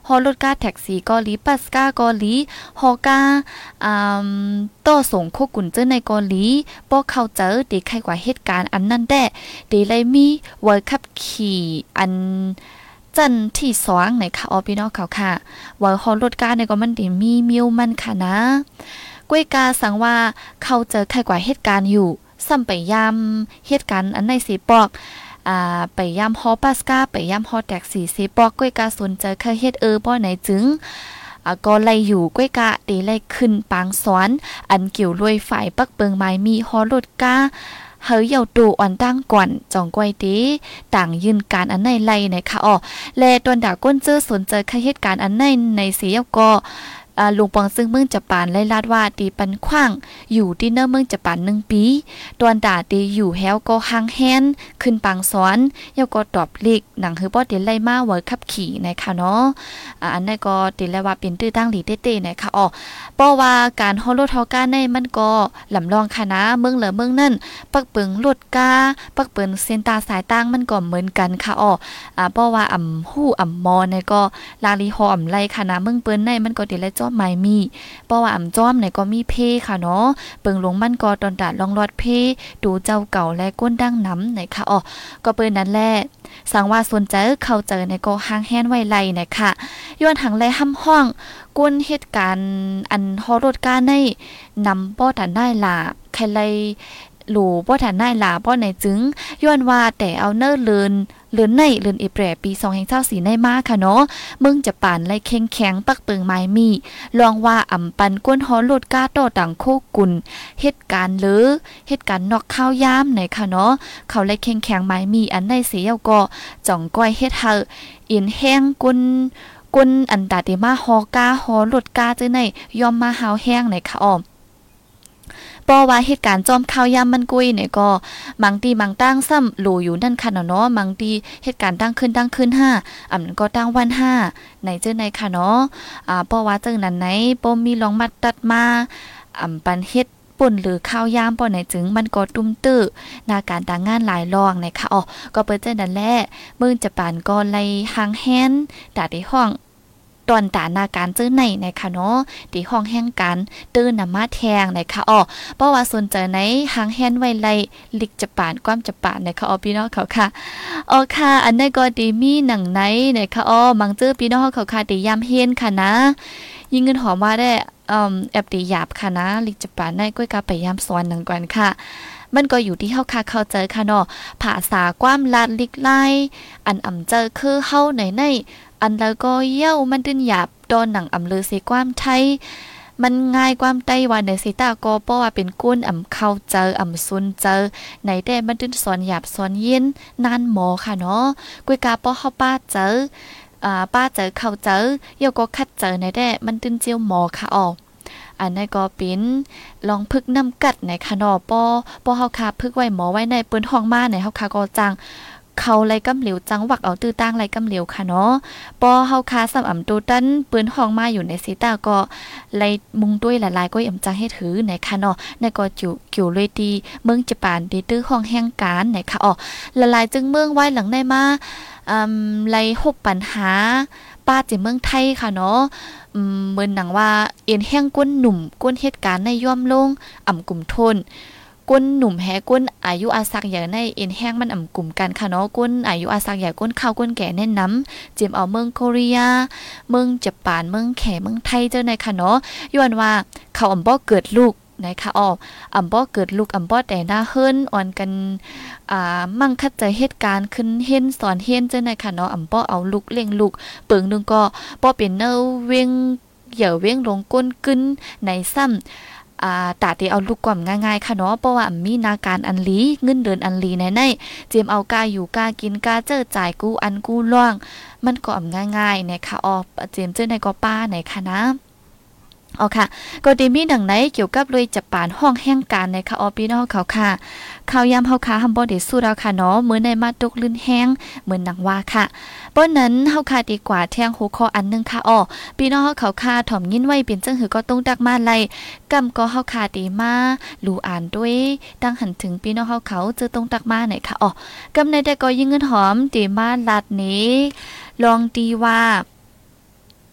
ฮอรถกาแท็กซี่กอลีปัสกากอลีฮอกาอ่าต่อส่งโคกุนเจอในกอลีบ่เข้าเจอเด็กใครกว่าเหตุการณ์อันนั้นแด้เดเลยมีเวิร์คับขี่อันจันที่สองในค่ะออพี่น้องเขาค่ะว่าฮอรถกาเนี่ยก็มันได้มีมิวมันค่ะนะก้วยกาสั่งว่าเขาเจอใครกว่าเหตุการณ์อยู่ซ้ำไปยามเหตุการณ์อันในสีปอกอ่าไปยามฮอปัสกาไปยามฮอแท็กซี่สีปอกก้วยกาสนใจเคยเฮ็ดเออบ่ไหนจึงอ่าก็ไล่อยู่ก้วยกาเดไล่ขึ้นปางสอนอันเกี่ยวรวยฝ่ายปักเปิงไม้มีฮอรถกาเฮยเยาตูอ่อนตั้งก่อนจองกวยตีต่างยืนการอันในไล่นะคะอ๋อแลตวนดาก้นเจอสนใจเคยเหตุการณ์อันในในสียก็อ่าลุงปองซึ่งเมืองจะปานไล่ลาดว่าตีปันขว้างอยู่ที่เนอเมืองจะปานหนึ่งปีตอนด่าตีอยู่แฮวก็หางแฮนขึ้นปังสอนยก็ตอบลิกหนังคือบ่ตีไล่มาเวิร์ขับขี่นะคะเนาะอ่าอันนั้นก็ตีไล่ว่าเป็นตื้อตั้งหลีเต้ๆนะคะอ๋อเพราะว่าการฮอลโลทอก้าในมันก็ลำลองคณะเมืองเหลือเมืองนั่นปักเปิงรถกาปักเปิงเส้นตาสายตั้งมันก็เหมือนกันค่ะอ๋ออ่าเพราะว่าอ่ำฮู้อ่ำมอในก็ลาลีฮออ่ำไล่คณะเมืองเปิ้นในมันก็ตีไล่ไม้มีเพราะว่าอ่ำจ้อมไหนก็มีเพค่ะเนาะเปิงหลวงมันก็ตอนดาดลองรอดเพดูเจ้าเก่าและก้นดังน้ำไหนค่ะอ๋อก็เปิ้นนั้นแหละสังว่าสนใจเข้าเจอในก็หางแฮนไว้ไล่นะคะย้อนหังไล่ห้ำห้องก้นเหตุการณ์อันฮอรถกาในนำป้อตันได้ล่ะใครไล่หลูป้อตันได้ล่ะป้อไหนจึงย้อนว่าแต่เอาเนอร์เลินเลือนในเลือนเอแปรปีสองพันยี่สิบสี่ในมาค่ะเนาะมึงจะป่านไล่แข็งแข็งปักเปิงไม้มีลองว่าอ่ำปันก้นฮอโลดก้าต่อต่างโคกุนเหตุการณ์หรือเหตุการณ์นอกข้าวยามไหนค่ะเนาะเขาไล่แข็งแข็งไม้มีอันในเสียก็จ่องก้อยเฮ็ดเฮาอินแห้งกุนกุนอันตาเตมาฮอกาฮอโลดก้าเจ้าในยอมมาหาวแห้งไหนค่ะอ้อมเพราะว่าเหตุการณ์จอมข้าวยามมันกุยเนี่ยก็บางทีบางตั้งซ้ำหลูอยู่นั่นค่ะเนาะบางทีเหตุการณ์ตั้งขึ้นตั้งขึ้นห้าอ่ำนั้นก็ตั้งวันห้าไหนเจ้าไหนค่ะเนาะอ่าเพราะว่าเจ้านั้นไหนบ่มีลองมัดตัดมาอ่ำปันเฮ็ดป่นหรือข้าวยามป้อไหนจึงมันก็ตุ้มตื้อนาการต่างงานหลายรองนะคะอ๋อก็เปิ้นเจ้านั่นแหละมึงจะปานก็ไล่หางแฮนตาได้ห้องตอนตานาการเจอในนะคะเนาะที่ห้องแห่งการตื้นนำมาแทงนะคะอ๋อเพราะว่าสนใจในหางแฮนไว้ไล่ลิกจะปานความจะปานนะคะอ๋อพี่น้องเขาค่ะอ๋อค่ะอันนั้นก็ดีมีหนังไหนนะคะอ๋อมังเจอพี่น้องเขาค่ะที่ยามเฮนค่ะนะยิงเงินหอมว่าได้อืมแอบตีหยาบค่ะนะลิกจะปานในก้อยกาไปยามสอนหนังก่อนค่ะมันก็อยู่ที่เฮาค่ะเข้าใจค่ะเนาะภาษาความลาดลิกไล่อันอ่ำเจอคือเฮาไหนในอันแล้วก็เย้ามันดึนหยาบดอนหนังอำเลือเสความไทยมันง่ายความไต้ว่าในสิตาก็เพราะว่าเป็นก้นอำเข้าเจออำซุนเจอในแต่มันดึนสอนหยาบสอนเย็นนานหมอค่ะเนาะกุยกาป้อเฮาป้าเจออ่าป้าเจอเข้าเจอเย้าก็คัดเจอในแต่มันดึนเจียวหมอค่ะออกอันนั้นก็เป็นลองพึกน้ำกัดในค่ะเนาะป้อป้อเฮาคาพึกไว้หมอไว้ในปืนห้องมาในเฮาคาก็จังเขาไล่กำเหลียวจังหวักเอาตื้อตั้งไล่กำเหลียวค่ะเนาะปอเฮาคาสำอ่ำตูตันปืนห้องมาอยู่ในสีตาก็ไล่มุงด้วยหลายๆก็ยำจังให้ถือไหนค่ะเนาะในก็จิ๋วเกี่ยวเลยดีเมืองญี่ปุ่นดีตื้อห้องแห่งการไหนค่ะอ๋อละลายจึงเมืองไว้หลังได้มาอืมไล่หบปัญหาป้าจิเมืองไทยค่ะเนาะอืมเหมือนหนังว่าเอ็นแห้งก้นหนุ่มก้นเหตุการณ์ในย่อมลงอ่ำกลุ่มทนก้นหนุ่มแฮก้นอายุอาศักใหญ่ในเอ็นแห้งมันอ่ำกลุ่มกันค่ะเนาะก้นอายุอาศักใหญ่ก้นข้าวก้นแก่แน่นน้ำเจียมเอาเมืองโคเรียเมืองญี่ปุ่นเมืองแขเมืองไทยเจ้าในค่ะเนาะย้อนว่าเขาอ่ำบ่เกิดลูกนะคะอ๋ออ่ำบ่เกิดลูกอ่ำบ่แต่หน้าเฮิรนอ่อนกันอ่ามั่งคัดใจเหตุการณ์ขึ้นเฮ็นสอนเฮ็นเจ้าในค่ะเนาะอ่ำบ่เอาลูกเลี้ยงลูกเปิงนึงก็บ่เป็นเนอเว้งเหยื่อเว้งลงก้นกึ้นในซ้ำอ่าตาที่เอาลูกก่อมง่ายๆค่ะเนาะเพราะว่ามีนาการอันลีเงินเดือนอันลีในในเจียมเอากาอยู่กากินกาเจอจ่ายกู้อันกู้ล่วงมันก็อ่ำง่ายๆนะคะอ๋อเจียมเจอในก็ป้าไหนค่ะนะอ๋อค่ะก็ดีมีดังไหนเกี่ยวกับเลยจับปานห้องแห่งการในค่ะออพี่น้องเขาค่ะข่าวยามเฮาค่ะฮัมบ่ได้สู้แล้วค่ะเนาะมื้อในมาตกลื่นแห้งเหมือนหนังว่าค่ะป้อนนั้นเฮาค่ะดีกว่าแทงหัวข้ออันนึงค่ะอ้อพี่น้องเฮาเขาค่ะถ่อมยินไว้เป็นจังหือก็ต้องดักมาไล่กำก็เฮาค่ะดีมารู้อ่านด้วยดังหันถึงพี่น้องเฮาเขาเจอต้องดักมาไหนค่ะอ้อกำในแต่ก็ยิงเงินหอมดีมาลัดนี้ลองดีว่า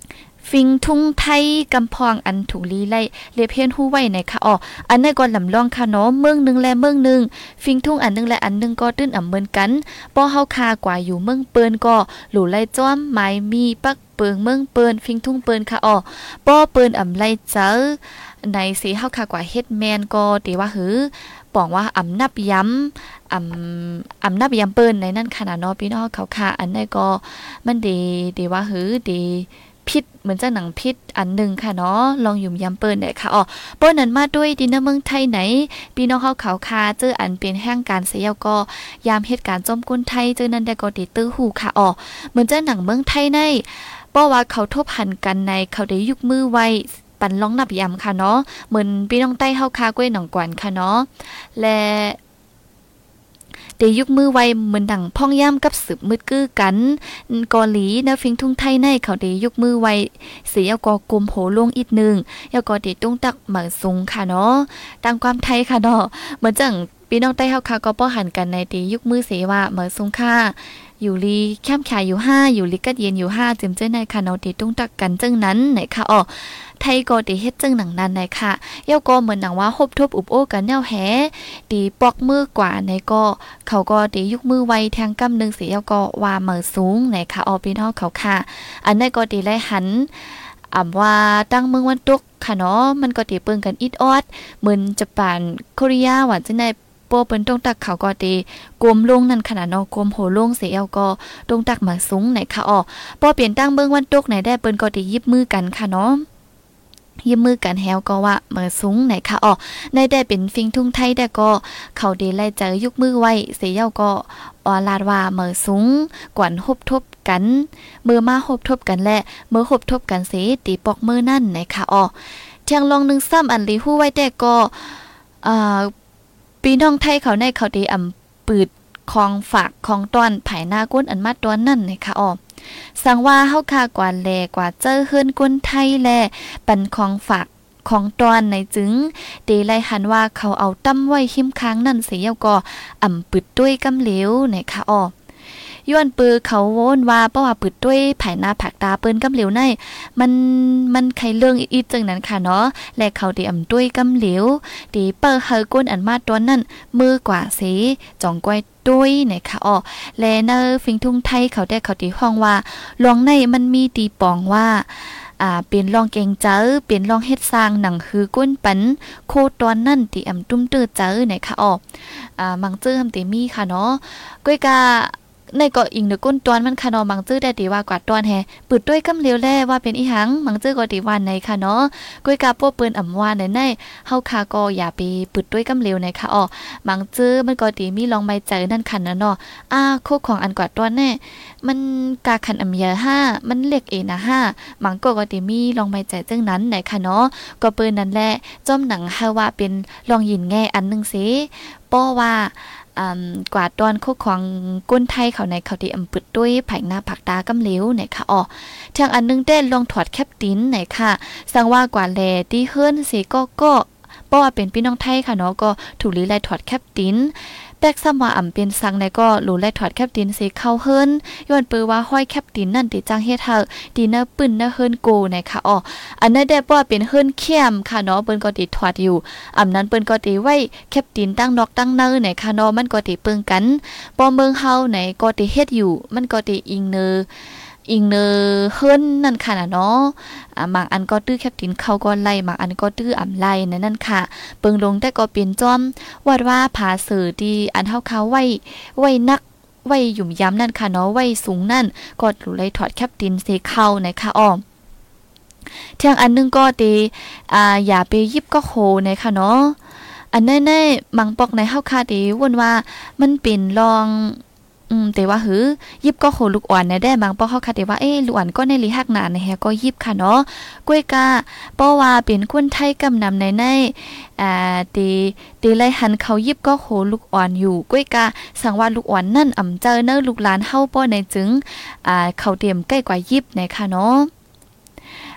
ฟิงทุ่งไทยกำพองอันถูกลีไล่เลียเพียนหู้ไว้ในค่ะอ๋ออันนั้นก็ลำลองค่ะเนาะเมืองนึงและเมืองนึงฟิงทุ่งอันนึงและอันนึงก็ตื้นอ่ำเหมือนกันป้อเฮาคากว่าอยู่เมืองเปิ้นก็หลู่ไล่จ้อมไม้มีปักเปิงเมืองเปิ้นฟิงทุ่งเปิ้นค่ะอ๋อป้อเปิ้นอ่ำไล่เจอในสีเฮาคากว่าเฮ็ดแมนก็ตีว่าหือปองว่าอำนับย้ำอำอำนับย้ำเปิ้นในนั่นขนาดเนาะพี่น้องเขาค่ะอันนั้นก็มันดีดีว่าหือดีพิษเหมือนจะหนังพิษอันหนึ่งค่ะเนาะลองยุ่มยำเปิ้นได้ค่ะอ๋อเปิ้นนั้นมาด้วยดินเมืองไทยไหนพี่น้องเฮาเขาค่ะเจออันเป็นแห่งการเสียก็ยามเหตุการณ์จมกุนไทยเจอนั้นได้ก็ติตื้อหูค่ะอ๋อเหมือนจะหนังเมืองไทยในเพราะว่าเขาทบหันกันในเขาได้ยุกมือไว้ปันลองนับยำค่ะเนาะเหมือนพี่น้องใต้เฮาค่ะก้วยหนองกวนค่ะเนาะและเดยุกมือไว้เหมือนดังพ่องย่ำกับสืบมืดกื้อกันกอหลีนะฟิงทุ่งไทยในเขาเดยุกมือไว้เสียกอกลมโหลงอีกนึงยากอเดตุ้งตักเหมือนสูงค่ะเนาะตามความไทยค่ะเนาะเหมือนจังพี่น้องใต้เฮาค่ะก็ป้อหันกันในเดยุกมือเสว่าเหมือนสูงค่ะอยู่ลีแคมขายอยู่ห้าอยู่ลีกัดเย็นอยู่ห้าจิมเจ้าในค่ะเนาะเดตุ้งตักกันจังนั้นไหนค่ะอ๋อไทยก็ดีเฮ็ดจังหนังนั้นในค่ะเย้าก็เหมือนหนังว่าฮบทบอุบโอ้กันแนวแหดีปอกมือกว่าในก็เขาก็ดียุกมือไว้แทงกำนึงเสียเย้าก็ว่าเหมือสูงในค่ะออพี่น้องเขาค่ะอันนั้นก็ดีไล่หันอ่ำว่าตั้งเมืองวันตกค่ะเนาะมันก็ดีเปิ้งกันอิดออดเหมือนญี่ปุ่นเกาหลีหวานจังได๋โปเปิ้นต้องตักเขาก็ดีกลมลงนั่นขนาดเนาะกลมโหลงเสียเย้าก็ต้องตักมาสูงในค่ะออพอเปลี่ยนตั้งเมืองวันตกไหนได้เปิ้นก็ดียิบมือกันค่ะเนาะยิ้มมือกันแฮวก็ว่าเมื่อสูงไหนค่ะอ๋อในได้เป็นฟิงทุ่งไทยแต่ก็เขาเดไล่เจอยุกมือไว้เสียเย้าก็อลาดว่าเมื่อสูงกวนฮบทบกันมือมาฮบทบกันและเมื่อฮบทบกันเสียตีปอกมือนั่นไหนค่ะอ๋อเทียงลองนึงซ้ำอันลีฮู้ไว้แต่ก็อ่าปีน้องไทยเขาในเขาเดอำปืดของฝากของต้อนไผหน้าก้นอันมาตัวนั่นไหนค่ะอ๋อสังว่าเฮาคากว่าแลกว่าเจอเฮือนก้นไทยแลปันของฝากของตอนในจึงเดไลหันว่าเขาเอาตั้มไว้หิมค้างนั่นเสียก็อ่ำปึดด้วยกำเหลวนะคะอ้อย้อนปือเขาโวนว่าเพราะว่าปึดด้วยไผหน้าผักตาเปิ้นกำเหลวในมันมันไขเรื่องอีกจังนั้นค่ะเนาะและเขาได้อ่ำด้วยกำเหลวดีเปิ้เฮอก้นอันมาตัวนั่นมือกว่าเสจ่องก้อยด้วยนะคะอ๋อและเนอฟิงทุ่งไทยเขาได้เขาตีห้องว่าลองในมันมีตีปองว่าอ่าเป็นลองเก่งเจอเป็นลองเฮ็ดสร้างหนังคือก้นปันโคตอนนั่นตีอ่ำตุ้มตื้อเจอนะคะอ๋ออ่ามังเจอทำตีมีค่ะเนาะก้อยกาในก็อิงเดก้นตอนมันค่ะเนาะมังจื้อได้ตีว่ากว่าตอนแฮปืดด้วยกำเหลียวแลว่าเป็นอีหังมังจื้อก็ตีวันในค่ะเนาะก้อยกาป้อเปิ้นอ่ำว่าในในเฮาคาก็อย่าไปปืดด้วยกำเหลียวในค่ะอ๋อมังจื้อมันก็ตีมีลองไม้ใจนั่นคันนะเนาะอ่าโคของอันกว่าตอนแน่มันกาคันอำยาห้ามันเล็กเอนะห้ามังก็ก็ตีมีลองไม้ใจจังนั้นในค่ะเนาะก็เปิ้นนั่นแหละจ้อมหนังเฮาว่าเป็นลองยินแง่อันนึงสิป้อว่าอ่ากว่าตอนคุกของก้นไทยเขาในเขาที่อำปึดด้วยไผหน้าผักตากำเหลวเนี่ยค่ะอ๋อทางอันนึงได้ลองถอดแคปตินไหนค่ะสังว่ากว่าแลที่เฮิรนสิก็ก็เพราะว่าเป็นพี่น้องไทยค่ะเนาะก็ถูกลีไล่ถอดแคปตินแป๊กซ้ำว่าอ่ำเป็นสังในก็หลูไล่ถอดแคปตินสิเข้าเฮิรนย้อนปือว่าห้อยแคปตินนั่นติจังเฮ็ดเฮาดีเนอร์ปึ้นเนอเฮิรนโกในค่ะอ๋ออันนั้นได้เพราะว่าเป็นเฮิรนเข้มค่ะเนาะเปิ้นก็ติถอดอยู่อำนั้นเปิ้นก็ติไว้แคปตินตั้งนอกตั้งเนอในค่ะเนาะมันก็ติเปิ้งกันปอเมืองเฮาไหนก็ติเฮ็ดอยู่มันก็ติอิงเนออิงเนอเฮิรนนั่นค่ะน่ะเนาะอ่าบางอันก็ตื้อแคปตินเข้าก็ไล่บางอันก็ตื้ออ่ำไล่นั่นนั่นค่ะเปิ้งลงแต่ก็เป็นจ้อมว่าว่าผาสื่อที่อันเฮาเขาไว้ไว้นักไว้หยุ่มย้ำนั่นค่ะเนาะไว้สูงนั่นก็หลุเลยถอดแคปตินเสเข้านะคะอ้อมเที่ยงอันนึงก็ตีอ่าอย่าไปยิบก็โคนะคะเนาะอันแน่ๆมังปอกในเฮาคาติวนว่ามันเป็นลองอืมแต่ว่าหือยิบก็โหลูกอ่อนเนี่ยได้บางป้อเขาคาดว่าเอ๊ะลูกอ่อนก็ในลีฮักหนาในแฮก็ยิบค่ะเนาะกล้วยกาป้อว่าเป็นคนไทยกำนำในในอ่าตีตีไล่หันเขายิบก็โหลูกอ่อนอยู่กล้วยกาสั่งว่าลูกอ่อนนั่นอ่ำเจอเนอลูกหลานเฮาป้อในจึงอ่าเขาเตรียมใกล้กว่ายิบในค่ะเนาะ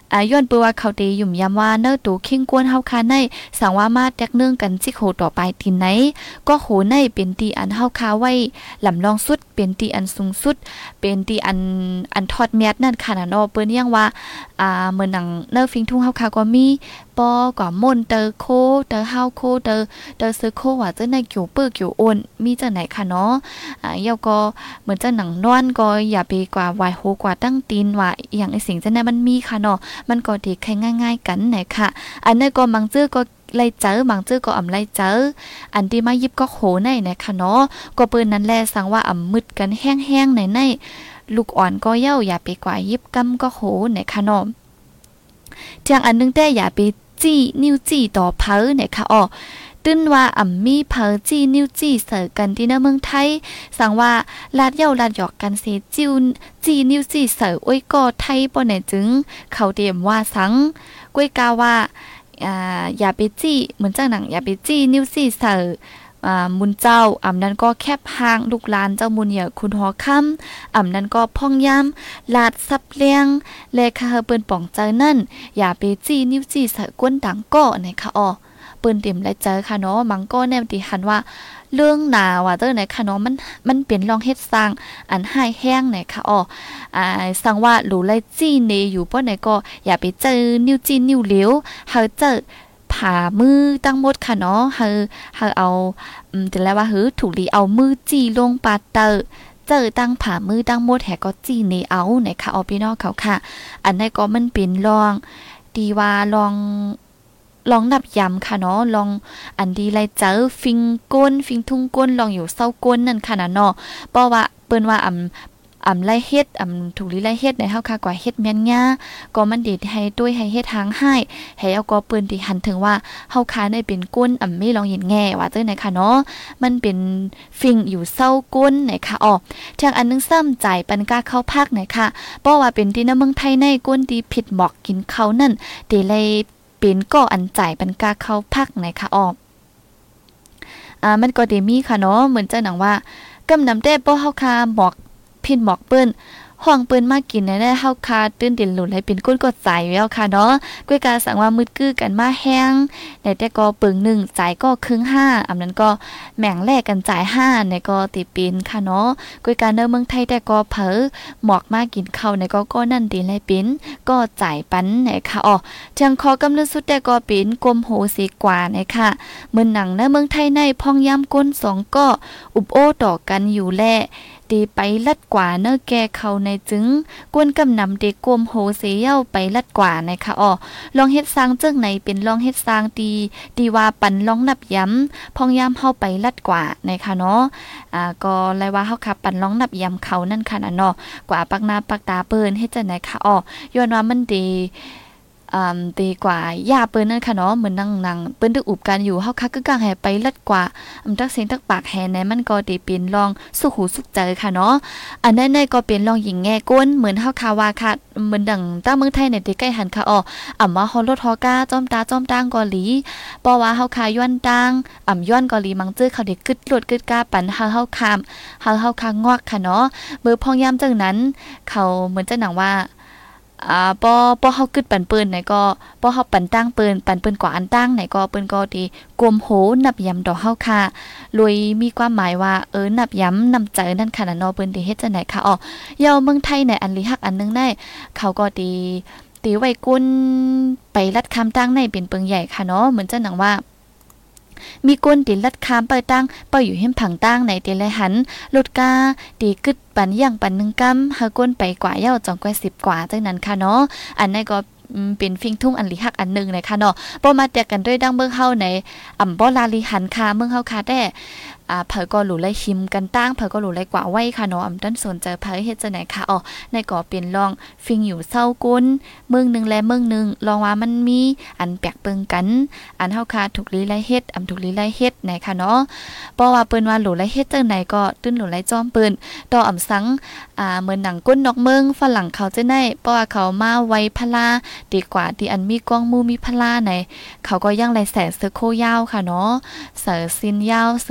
อ่าย้อนเปื้อว่าเขาตียุ่มยำว่าเนื้อตูขิงกวนเฮาคาในสั่งว่ามาแตกเนื่องกันจิกโหต่อไปตีไหนก็โหในเป็นตีอันเฮาคาไว้ลำลองสุดเป็นตีอันสูงสุดเป็นตีอันอันทอดแมสนั่นค่ะนะเนาะเปิ้นยังว่าอ่าเหมือนหนังเนื้อฟิงทุ่งเฮาคาก็มีปอกว่ามนเตอโคเตอเฮาโคเตอเตอซื้อโคว่าจะในเกี่ยวเปิ้อเกี่ยวโอนมีจังไหนค่ะเนาะอ่าเยาก็เหมือนจะหนังนอนก็อย่าไปกว่าวายโหกว่าตั้งตีนว่าอย่างไอ้สิ่งจังนั้นมันมีค่ะเนาะมันก็ดีแค่ง่ายๆกันไหนค่ะอันนั้นก็บางจื้อก็ไล่เจอบางจื้อก็อำไล่เจออันที่มายิบก็โหในนะคะเนาะก็เปิ้นนั้นแลสั่งว่าอำมึดกันแห้งๆในๆลูกอ่อนก็เย้าอย่าไปกว่ายิบกำก็โหนะคะเนาะเที่ยงอันนึงแต่อย่าไปจี้นิ้วจี้ต่อเผอนะคะอ้อตึ้นว่าอ่ำมีเผอจี้นิ้วจี้เสิร์กันที่ในเมืองไทยสั่งว่าลาดเย้าลาดหยอกกันเสจิ้วจี้นิ้วจี้เสิร์โอ้ยก็ไทยป่นไหนจึงเขาเตรียมว่าสังก้วยกาว่าอ่าอย่าไปจี้เหมือนจ้างหนังอย่าไปจี้นิ้วจี้เสิร์อ่ามุนเจ้าอ่ำนั้นก็แคบหางลูกหลานเจ้ามุนเหยื่อคุณหอค่ำอ่ำนั้นก็พ่องย้ำลาดซับเลี้ยงเลคาเปิ้นป่องเจอนั่นอย่าไปจี้นิ้วจี้เสิร์ก้นดังก็นะคะอ้อเปิ้นเต็มและเจอค่ะเนาะมังก็แนวติหันว่าเรื่องหนาว่าเจ้าไหนค่ะเนาะมันมันเปลี่ยนลองเฮ็ดสร้างอันหายแห้งไหนค่ะอ้ออ่าสั่งว่าหลูไลจี้เนอยู่ป้อไหนก็อย่าไปเจอนิ้วจี้นิ้วเหลวเฮาเจอผ่ามือตั้งหมดค่ะเนาะเฮาเฮาเอาอืมแต่แล้วว่าหือถูกลีเอามือจี้ลงปาเตอเจอตั้งผ่ามือตั้งหมดแหก็จี้เนเอาไหนค่ะเอาพี่น้องเขาค่ะอันนั้นก็มันเป็นลองดีว่าลองลองนับยำค่ะเนาะลองอันดีไรเจอฟิงก้นฟิงทุ่งก้นลองอยู่เศร้าก้นนั่นค่ะนะเนาะเพราะว่าเปิ้นว่าอำอำไรเฮ็ดอำถูกลีไรเฮ็ดในเฮาค่ะกว่าเฮ็ดแม่นง่าก็มันดีให้ด้วยให้เฮ็ดทางให้ให้เอาก็เปิ้นที่หันถึงว่าเฮาค่ะได้เป็นก้นอำไม่ลองเห็นแง่ว่าจังไหนค่ะเนาะมันเป็นฟิงอยู่เศร้าก้นไหนค่ะอ๋อทางอันนึงซ้ำใจปันกาเข้าภาคไหนค่ะเพราะว่าเป็นที่ในเมืองไทยในก้นที่ผิดหมอกกินเขานั่นตีเลยเป็นก็อันจ่ายบรรกาเข้าพักไหนค่ะออกอ่ามันก็ได้มีค่ะเนาะเหมือนจะหนังว่ากำนำได้บ่เฮาคาหมอกพินหมอกเปิ้นห้องเปิ้นมากินได้เฮาคาตื่นเต้นหลุดให้เป็นก้นกดใจแล้วค่ะเนาะก้วยกาสั่งว่ามืดกื้อกันมาแห้งในแต่ก็ปึงหนึ่งจ่ายก็ครึ่งห้าอันนั้นก็แม่งแลกกันจ่ายห้าในก็ติเป็นค่ะเนาะก้วยกาเนอเมืองไทยแต่ก็เผอหมอกมากินข้าวในก็ก็นั่นดีเลยเป็นก็จ่ายปันไหนค่ะอ๋อเทียงคอกำลังสุดแต่ก็เป็นกลมโหสีกว่าไหนค่ะเหมือนหนังในเมืองไทยในพองยามก้นสองก็อุบโอต่อกันอยู่แลตีไปลัดกว่าเนอแกเขาในจึงกวนกำนำเด็กกลมโหเสียเย้าไปลัดกว่านะคะอ๋อลองเฮ็ดสร้างเจ้งไหนเป็นลองเฮ็ดสร้างตีตีว่าปันลองนับย้ำพองยามเฮาไปลัดกว่านะคะเนาะอ่าก็เลยว่าเฮาขับปันลองนับย้ำเขานั่นค่ะนะเนาะกว่าปักหน้าปักตาเปิ้นเฮ็ดจังไหนค่ะอ๋อย้อนว่ามันดีอ่าดีกว่าย่าเปิ้นนั่นค่ะเนาะเหมือนนั่งๆเปิ้นตึกอุบกันอยู่เฮาคักกึกกางให้ไปลัดกว่าอำตักเสียงตักปากแห่ในมันก็ได้เป็นลองสุหูสุขใจค่ะเนาะอันนั้นในก็เป็นลองหญิงแง่ก้นเหมือนเฮาคาว่าค่ะเหมือนดังตาเมืองไทยเนี่ยที่ใกล้หันค่ะอ๋ออ่ำว่าฮอรถฮอกาจ้อมตาจ้อมตางกอหลีเพราะว่าเฮาคาย้อนตางอ่ำย้อนกอหลีมังจื้อเขาได้กึดลดกึดกาปันเฮาเฮาคามเฮาเฮาคางอกค่ะเนาะเมื่อพองยามจังนั้นเขาเหมือนจะหนังว่าอ่าปอปอเฮากึดปันเปิ้นไหนก็ปอเฮาปันตั้งเปิ้นปันเปิ้นกว่าอันตั้งไหนก็เปิ้นก็ดีกลมโหนับยำดอกเฮาค่ะลอยมีความหมายว่าเออนับยำนำใจนั่นค่ะนะเนาะเปิ้นได้เฮ็ดจังได๋ค่ะอ๋อเยาเมืองไทยในอันลิฮักอันนึงได้เขาก็ดีตีไว้กุนไปลัดคำตั้งในเป็นเปิงใหญ่ค่ะเนาะเหมือนจะหนังว่ามีก้นติลัดคามเปิดตั้งเปิดอยู่เห็นผังตั้งในเตลหันลดกาตีกึดปันอย่างปันหนึ่งกำเฮาก้นไปกว่าเย้าจองกว่าสิบกว่าจังนั้นค่ะเนาะอันนั้นก็เป็นฟิงทุ่งอันลิฮักอันนึงเลยค่ะเนาะบ่มาแตกกันด้วยดังเมืองเฮาในอ่ำบ่ลาลีหันค่ะเมืองเฮาค่ะแต่อ่าเผอก็หลูไล่ชิมกันตั้งเผอก็หลูไล่กว่าไว้ค่ะเนาะอำต้นสนใจเผอเฮ็ดจังไหนค่ะอ๋อในก็เป็นลองฟิงอยู่เศร้าก้นเมืองนึงและเมืองนึงลองว่ามันมีอันแปลกเปิงกันอันเฮาค่ะถูกลีไล่เฮ็ดอำถูกลีไล่เฮ็ดไหนค่ะเนาะเพราะว่าเปิ้นว่าหลูไล่เฮ็ดจังไหนก็ตื้นหลูไล่จอมเปิ้นต่ออำสังอ่าเหมือนหนังก้นนอกเมืองฝรั่งเขาจะได้เพราะว่าเขามาไว้พลาดีกว่าที่อันมีกองมูมีพลาไหนเขาก็ยังไล่แสเสื้อโคยาวค่ะเนาะเสื้อซินยาวซื้อยาว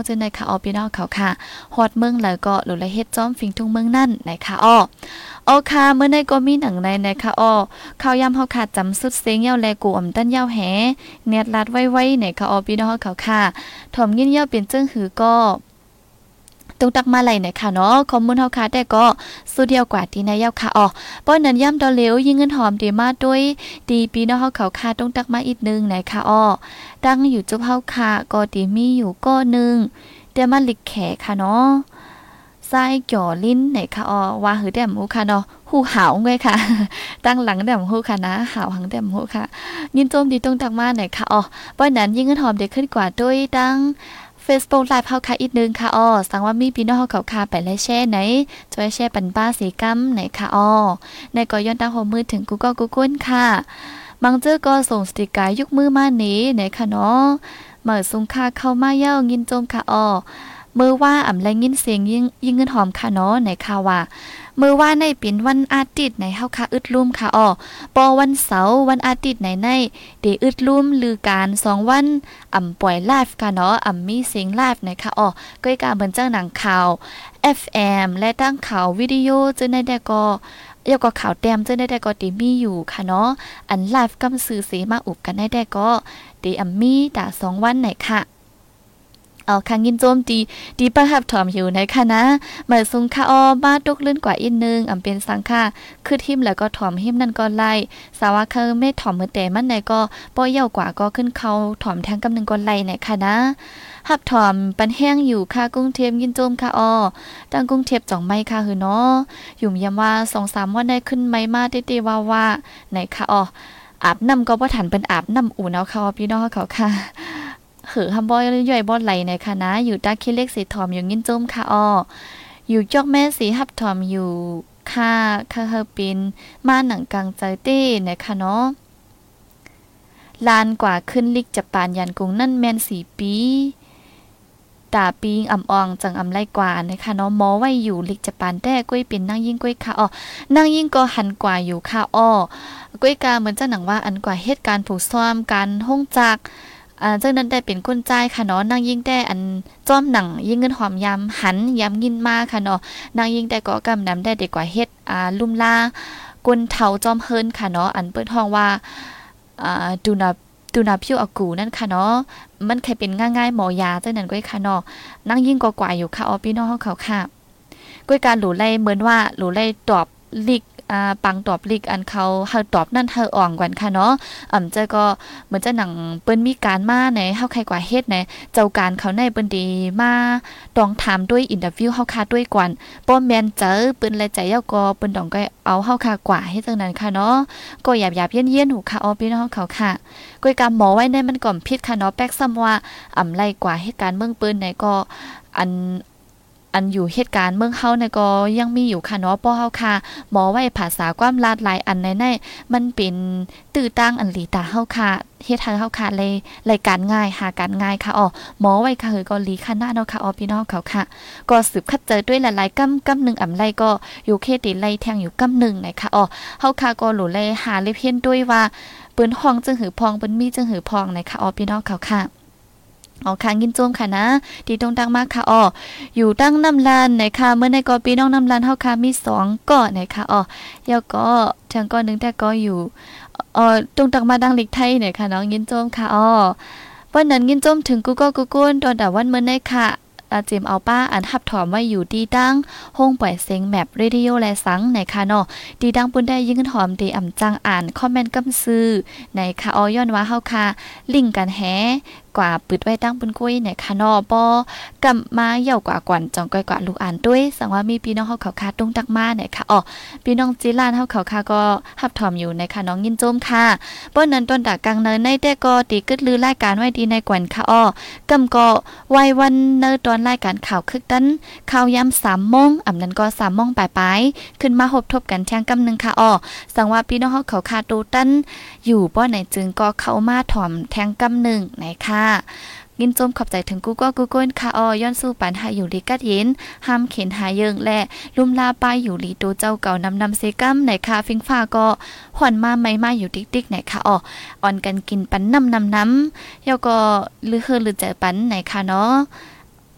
เจอในค่ะออพี่น้องเขาค่ะฮอดเมืองแล้วก็หลุละเฮ็ดจ้อมฟิงทุ่งเมืองนั่นนะคะอ้อโอค่ะเมื่อในก็มีหนังในนะคะอ้อข้าวยำเฮาค่ะจำสุดเสียงเยาแลกูอำตั้นเยาแหเนียดลัดไว้ๆเนี่ยค่ะอ้อพี่น้องเขาค่ะถ่อมยินเยาเป็นเจิ้งหือก็ตรงตักมาไหลเนี่ยค่ะเนาะข้อมูลเฮาค่ะแต่ก็สู้เดียวกว่าที่นายเยาค่ะอ๋อป้อนนั้นย่ำดอเหลวยิงเงินหอมดีมาด้วยดีปีน้องเฮาเขาค่ะตรงตักมาอีกนึงนะคะอ้อดังอยู่จุบเฮาค่ะก็ดีมีอยู่ก็นึงแต่มาลิกแขค่ะเนาะไส้จ่อลิ้นไหนค่ะอ๋อว่าหือแดมหูค่ะเนาะหูหาวไงค่ะตั้งหลังแดมหูค่ะนะหาวหังแดมหูค่ะยินโจมดีตรงตักมาไหนค่ะอ๋อป้อนนั้นยิงเงินหอมเด็กขึ้นกว่าด้วยดังFacebook Live เฮาค่ะอีกนึงค่ะอ้อสังว่ามีพี่น้องเฮาเขาค่ะไปไลแชร์ไหนจอยแชร์ปันป้าสีกำไหนค่ะอ้อในก็ย้อนตั้งหัวมือถึง Google Google ค่ะบางเจ้อก็ส่งสติกเกอร์ยกมือมาหนีไหนค่ะเนาะเมื่อสุงค่าเข้ามาเย้ายินโจมค่ะอ้อมือว่าอ่ำแลยินเสียงยิ่งยิ่งเงินหอมค่ะเนาะไหนค่ะว่ามือว่าในเป็นวันอาทิตย์ไหนเฮาค่ะอึดลุ่มค่ะอ้อปอวันเสาร์วันอาทิตย์ไหนในเดอึดลุ่มลือการสองวันอ่ำปล่อยไลฟ์ค่ะเนาะอ่ำมีเสียงไลฟ์นะคะอ้อก็อีกการบันเจ้าหนังข่าว เอฟ เอ็ม และตั้งข่าววิดีโอจึงได้แต่ก็เกี่ยวกับข่าวแต้มจึงได้แต่ก็ติมีอยู่ค่ะเนาะอันไลฟ์กำสื่อเสมาอุบกันได้แต่ก็เดอ่ำมีด่าสองวันไหนค่ะเอาคังยินโจมตีดีประหับถอมอยู่ในค่ะนะหมายซุงค่ะออมาตกลื่นกว่าอีกนึงอำเป็นสังค่ะคือทิมแล้วก็ถอมหิมนั่นก็ไล่สาวาคือไม่ถอมมือแต่มันไหนก็ป้อเย่ากว่าก็ขึ้นเขาถอมแทงกำนึงก็ไล่ในค่ะนะหับถอมปันแห้งอยู่ค่ะกรุงเทพยินโจมค่ะออตั้งกรุงเทพจ่องไม้ค่ะคือเนาะอยู่ยามว่า สองสาม วันได้ขึ้นไม้มาเต้ๆว่าๆไหนค่ะอออาบน้ำก็บ่ทันเป็นอาบน้ำอุ่นเอาค่ะพี่น้องเขาค่ะหือคำบ่ย่อยบ่ไหลในคณะอยู่ตาคิเล็กสีถอมอยู่งิ้นจุ้มค่ะอ้ออยู่จอกแม่สีหับถอมอยู่ค่ะค่ะเฮอปินมาหนังกลางใจเต้นะคะเนาะลานกว่าขึ้นลิกจับปานยันกรุงนั่นแม่นสี่ปีตาปิงอ่ำอองจังอ่ำไล่กว่านะคะเนาะหมอไว้อยู่ลิกจับปานแต่ก้วยเป็นนั่งยิ่งก้วยค่ะอ้อนั่งยิ่งก็หันกว่าอยู่ค่ะอ้อก้วยกาเหมือนเจ้าหนังว่าอันกว่าเหตุการณ์ผูกซ้อมการห้องจักอ่าเจ้านั้นได้เป็นคนจ่ายค่ะเนาะนางยิ่งแต่อันจ้อมหนังยิ่งเงินหอมยำหันยำยินมาค่ะเนาะนางยิ่งแต่ก็กำนำได้ดีกว่าเฮ็ดอ่าลุ่มลากวนเฒ่าจอมเฮิรนค่ะเนาะอันเปิดห้องว่าอ่าดูนาดูนาพิวอากูนั่นค่ะเนาะมันเคยเป็นง่ายๆหมอยาเจ้านั้นก็ค่ะเนาะนางยิ่งก็กว่าอยู่ค่ะอ๋อพี่น้องเขาค่ะก้วยการหลูไล่เหมือนว่าหลูไล่ตอบลิกอ่าปังตอบลิกอันเขาเฮาตอบนั่นเฮาอ่องกว่าค่ะเนาะอ่ำเจ้าก็เหมือนจะหนังเปิ้นมีการมาไหนเฮาใครกว่าเฮ็ดไหนเจ้าการเขาในเปิ้นดีมาต้องถามด้วยอินเตอร์วิวเฮาค่ะด้วยกว่าป้อแม่นเจอเปิ้นและใจเยาก็เปิ้นต้องก็เอาเฮาค่ะกว่าเฮ็ดจังนั้นค่ะเนาะก็หยาบๆเย็นๆหูค่ะอ๋อพี่น้องเขาค่ะก้อยกำหมอไว้ในมันก่อมพิษค่ะเนาะแป๊กซ้ำว่าอ่ำไล่กว่าเหตุการณ์เมืองเปิ้นไหนก็อันอันอยู่เหตุการณ์เมืองเฮาเนี่ยก็ยังมีอยู่ค่ะเนาะป้อเฮาค่ะหมอไว้ภาษาความลาดหลายอันในๆมันเป็นตื้อตั้งอันหลีตาเฮาค่ะเฮ็ดให้เฮาค่ะเลยรายการง่ายหาการง่ายค่ะอ๋อหมอไว้ค่ะคือก็ลีคณะเนาะค่ะอ๋อพี่น้องเขาค่ะก็สืบคัดเจอด้วยหลายๆกำกำนึงอำไลก็อยู่เขตไล่แทงอยู่กำนึงนะคะอ๋อเฮาค่ะก็หลู่เลยหาเลยเพี้ยนด้วยว่าเปิ้นห้องจึงหือพองเปิ้นมีจึงหือพองนะคะอ๋อพี่น้องเขาค่ะเอาค่ะยินโจมค่ะนะที่ตรงดังมากค่ะอ้ออยู่ตั้งน้ำลานไหนค่ะเมื่อในกอปีน้องน้ำลานเฮาค่ะมีสองก่อไหนค่ะอ้อยาวก็เทิงก่อนึงแต่ก็อยู่เอ่อตรงดังมาดังลิกไทยไหนค่ะน้องยินโจมค่ะอ้อวันนั้นยินโจมถึงกูก็กูกุ้นตอนดาวันเมื่อในค่ะอาเจมเอาป้าอันหับถอมไว้อยู่ดีดังห้องปล่อยเสียงแมปเรดิโอและสังไหนค่ะเนาะดีดังปุ่นได้ยิ่งหอมดีอ่ำจังอ่านคอมเมนต์กำซื้อในค่ะอย้อนว่าเฮาค่ะลิงก์กันแฮกว่าปิดไว้ตั้งบนกุ้ยเนี่ยค่ะนอปอกำมาเหี่ยวกว่ากวนจองก้อยกว่าลูกอ่านด้วยสังว่ามีพี่น้องเฮาเขาค่ะตรงตักมาเนี่ยค่ะอ๋อพี่น้องจีลานเฮาเขาค่ะก็หับถอมอยู่ในค่ะน้องยินโจมค่ะป้อนนั้นต้นตากลางเนินในแต่ก็ตีกึดลือรายการไว้ดีในกวนค่ะอ๋อกำก็ไว้วันเนอตอนรายการข่าวคึกดันข่าวยามสามโมงอำนั้นก็สามโมงปลายๆขึ้นมาหบทบกันแทงกำนึงค่ะอ๋อสังว่าพี่น้องเฮาเขาค่ะตูตันอยู่ป้อไหนจึงก็เข้ามาถอมแทงกำนึงไหนค่ะยินจมขอบใจถึงกูก็กูก้นค่ะอย้อนสู้ปันหาอยู่ลีกัดเย็นห้ามเข็นหาเยิงและลุ่มลาป้ายอยู่ลีโตเจ้าเก่านำนำเซกัมไหนค่ะฟิงฟ้าก็หอนมาไม่มาอยู่ติ๊กๆไหนค่ะอ๋ออ่อนกันกินปันน้ำน้ำน้ำแล้วก็ลือเฮือลือใจปันไหนค่ะเนาะ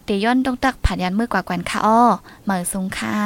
เตย้อนต้องตักผัดยันมือกว่ากวนค่ะอ้อเหมือซุงค่ะ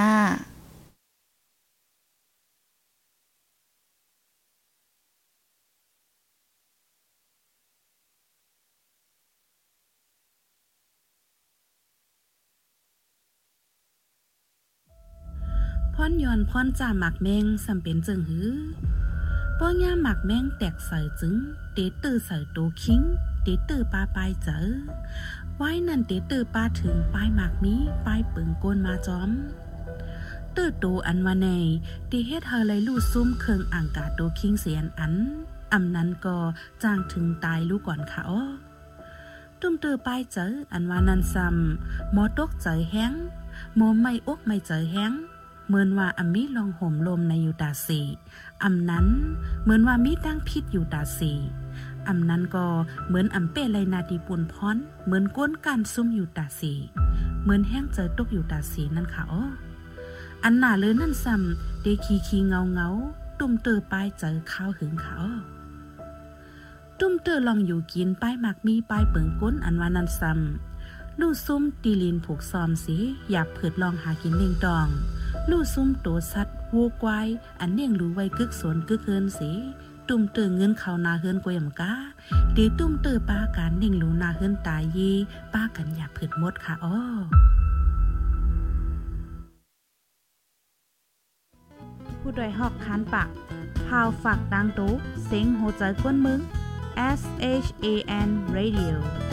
พ่อนยอนพ่อนจ่าหมักแมงสำเป็นจึงหือป้อย่าหมักแมงแตกใส่จึงเตตื้อใส่โตคิงเตตื้อปลาปลายเจอไว้นั่นเตตื้อปลาถึงปลายหมักนี้ปลายเปิงโกนมาจอมตื้อโตอันว่าในตีเฮ็ดเฮาเลยลู่ซุ่มเคิงอ่างกาโตคิงเสียนอันอำนั้นก็จ้างถึงตายลูกก่อนค่ะอ้อตุ้มตื้อปลายเจออันว่านั้นซ้ำหมอตกใจแห้งหมอไม่อกไม่เจอแห้งเหมือนว่าอมีลองห่มลมในอยู่ตาสีอำนั้นเหมือนว่ามีตั้งพิษอยู่ตาสีอำนั้นก็เหมือนอำเป้ไรนาดีปุนพรเหมือนก้นการซุ่มอยู่ตาสีเหมือนแห้งเจอตกอยู่ตาสีนั่นค่ะอ้ออันหนาเลยนั่นซ้ำเดคีคีเงาเงาตุ่มเตอปลายเจอข้าวหึงค่ะอ้อตุ่มเตอลองอยู่กินป้ายหมักมีป้ายเปิงก้นอันว่านั้นซ้ำลู่ซุ่มตีลินผูกซอมสิอยากเผิดลองหากินเลี้ยงดองลู่ซุ่มโตสัตว์วัวควายอันเลี้ยงรู้ไว้กึกสวนกึกเฮินสิตุ่มเตอเงินเขานาเฮินกวยมกาเดตุ่มเตอป้าการเลี้ยงรู้นาเฮินตายยีป้ากันอยากเผิดหมดค่ะอ้อผู้ดยหอกคานปากพาวฝากดังตู้เซ็งโหใจก้นมึง S H A N Radio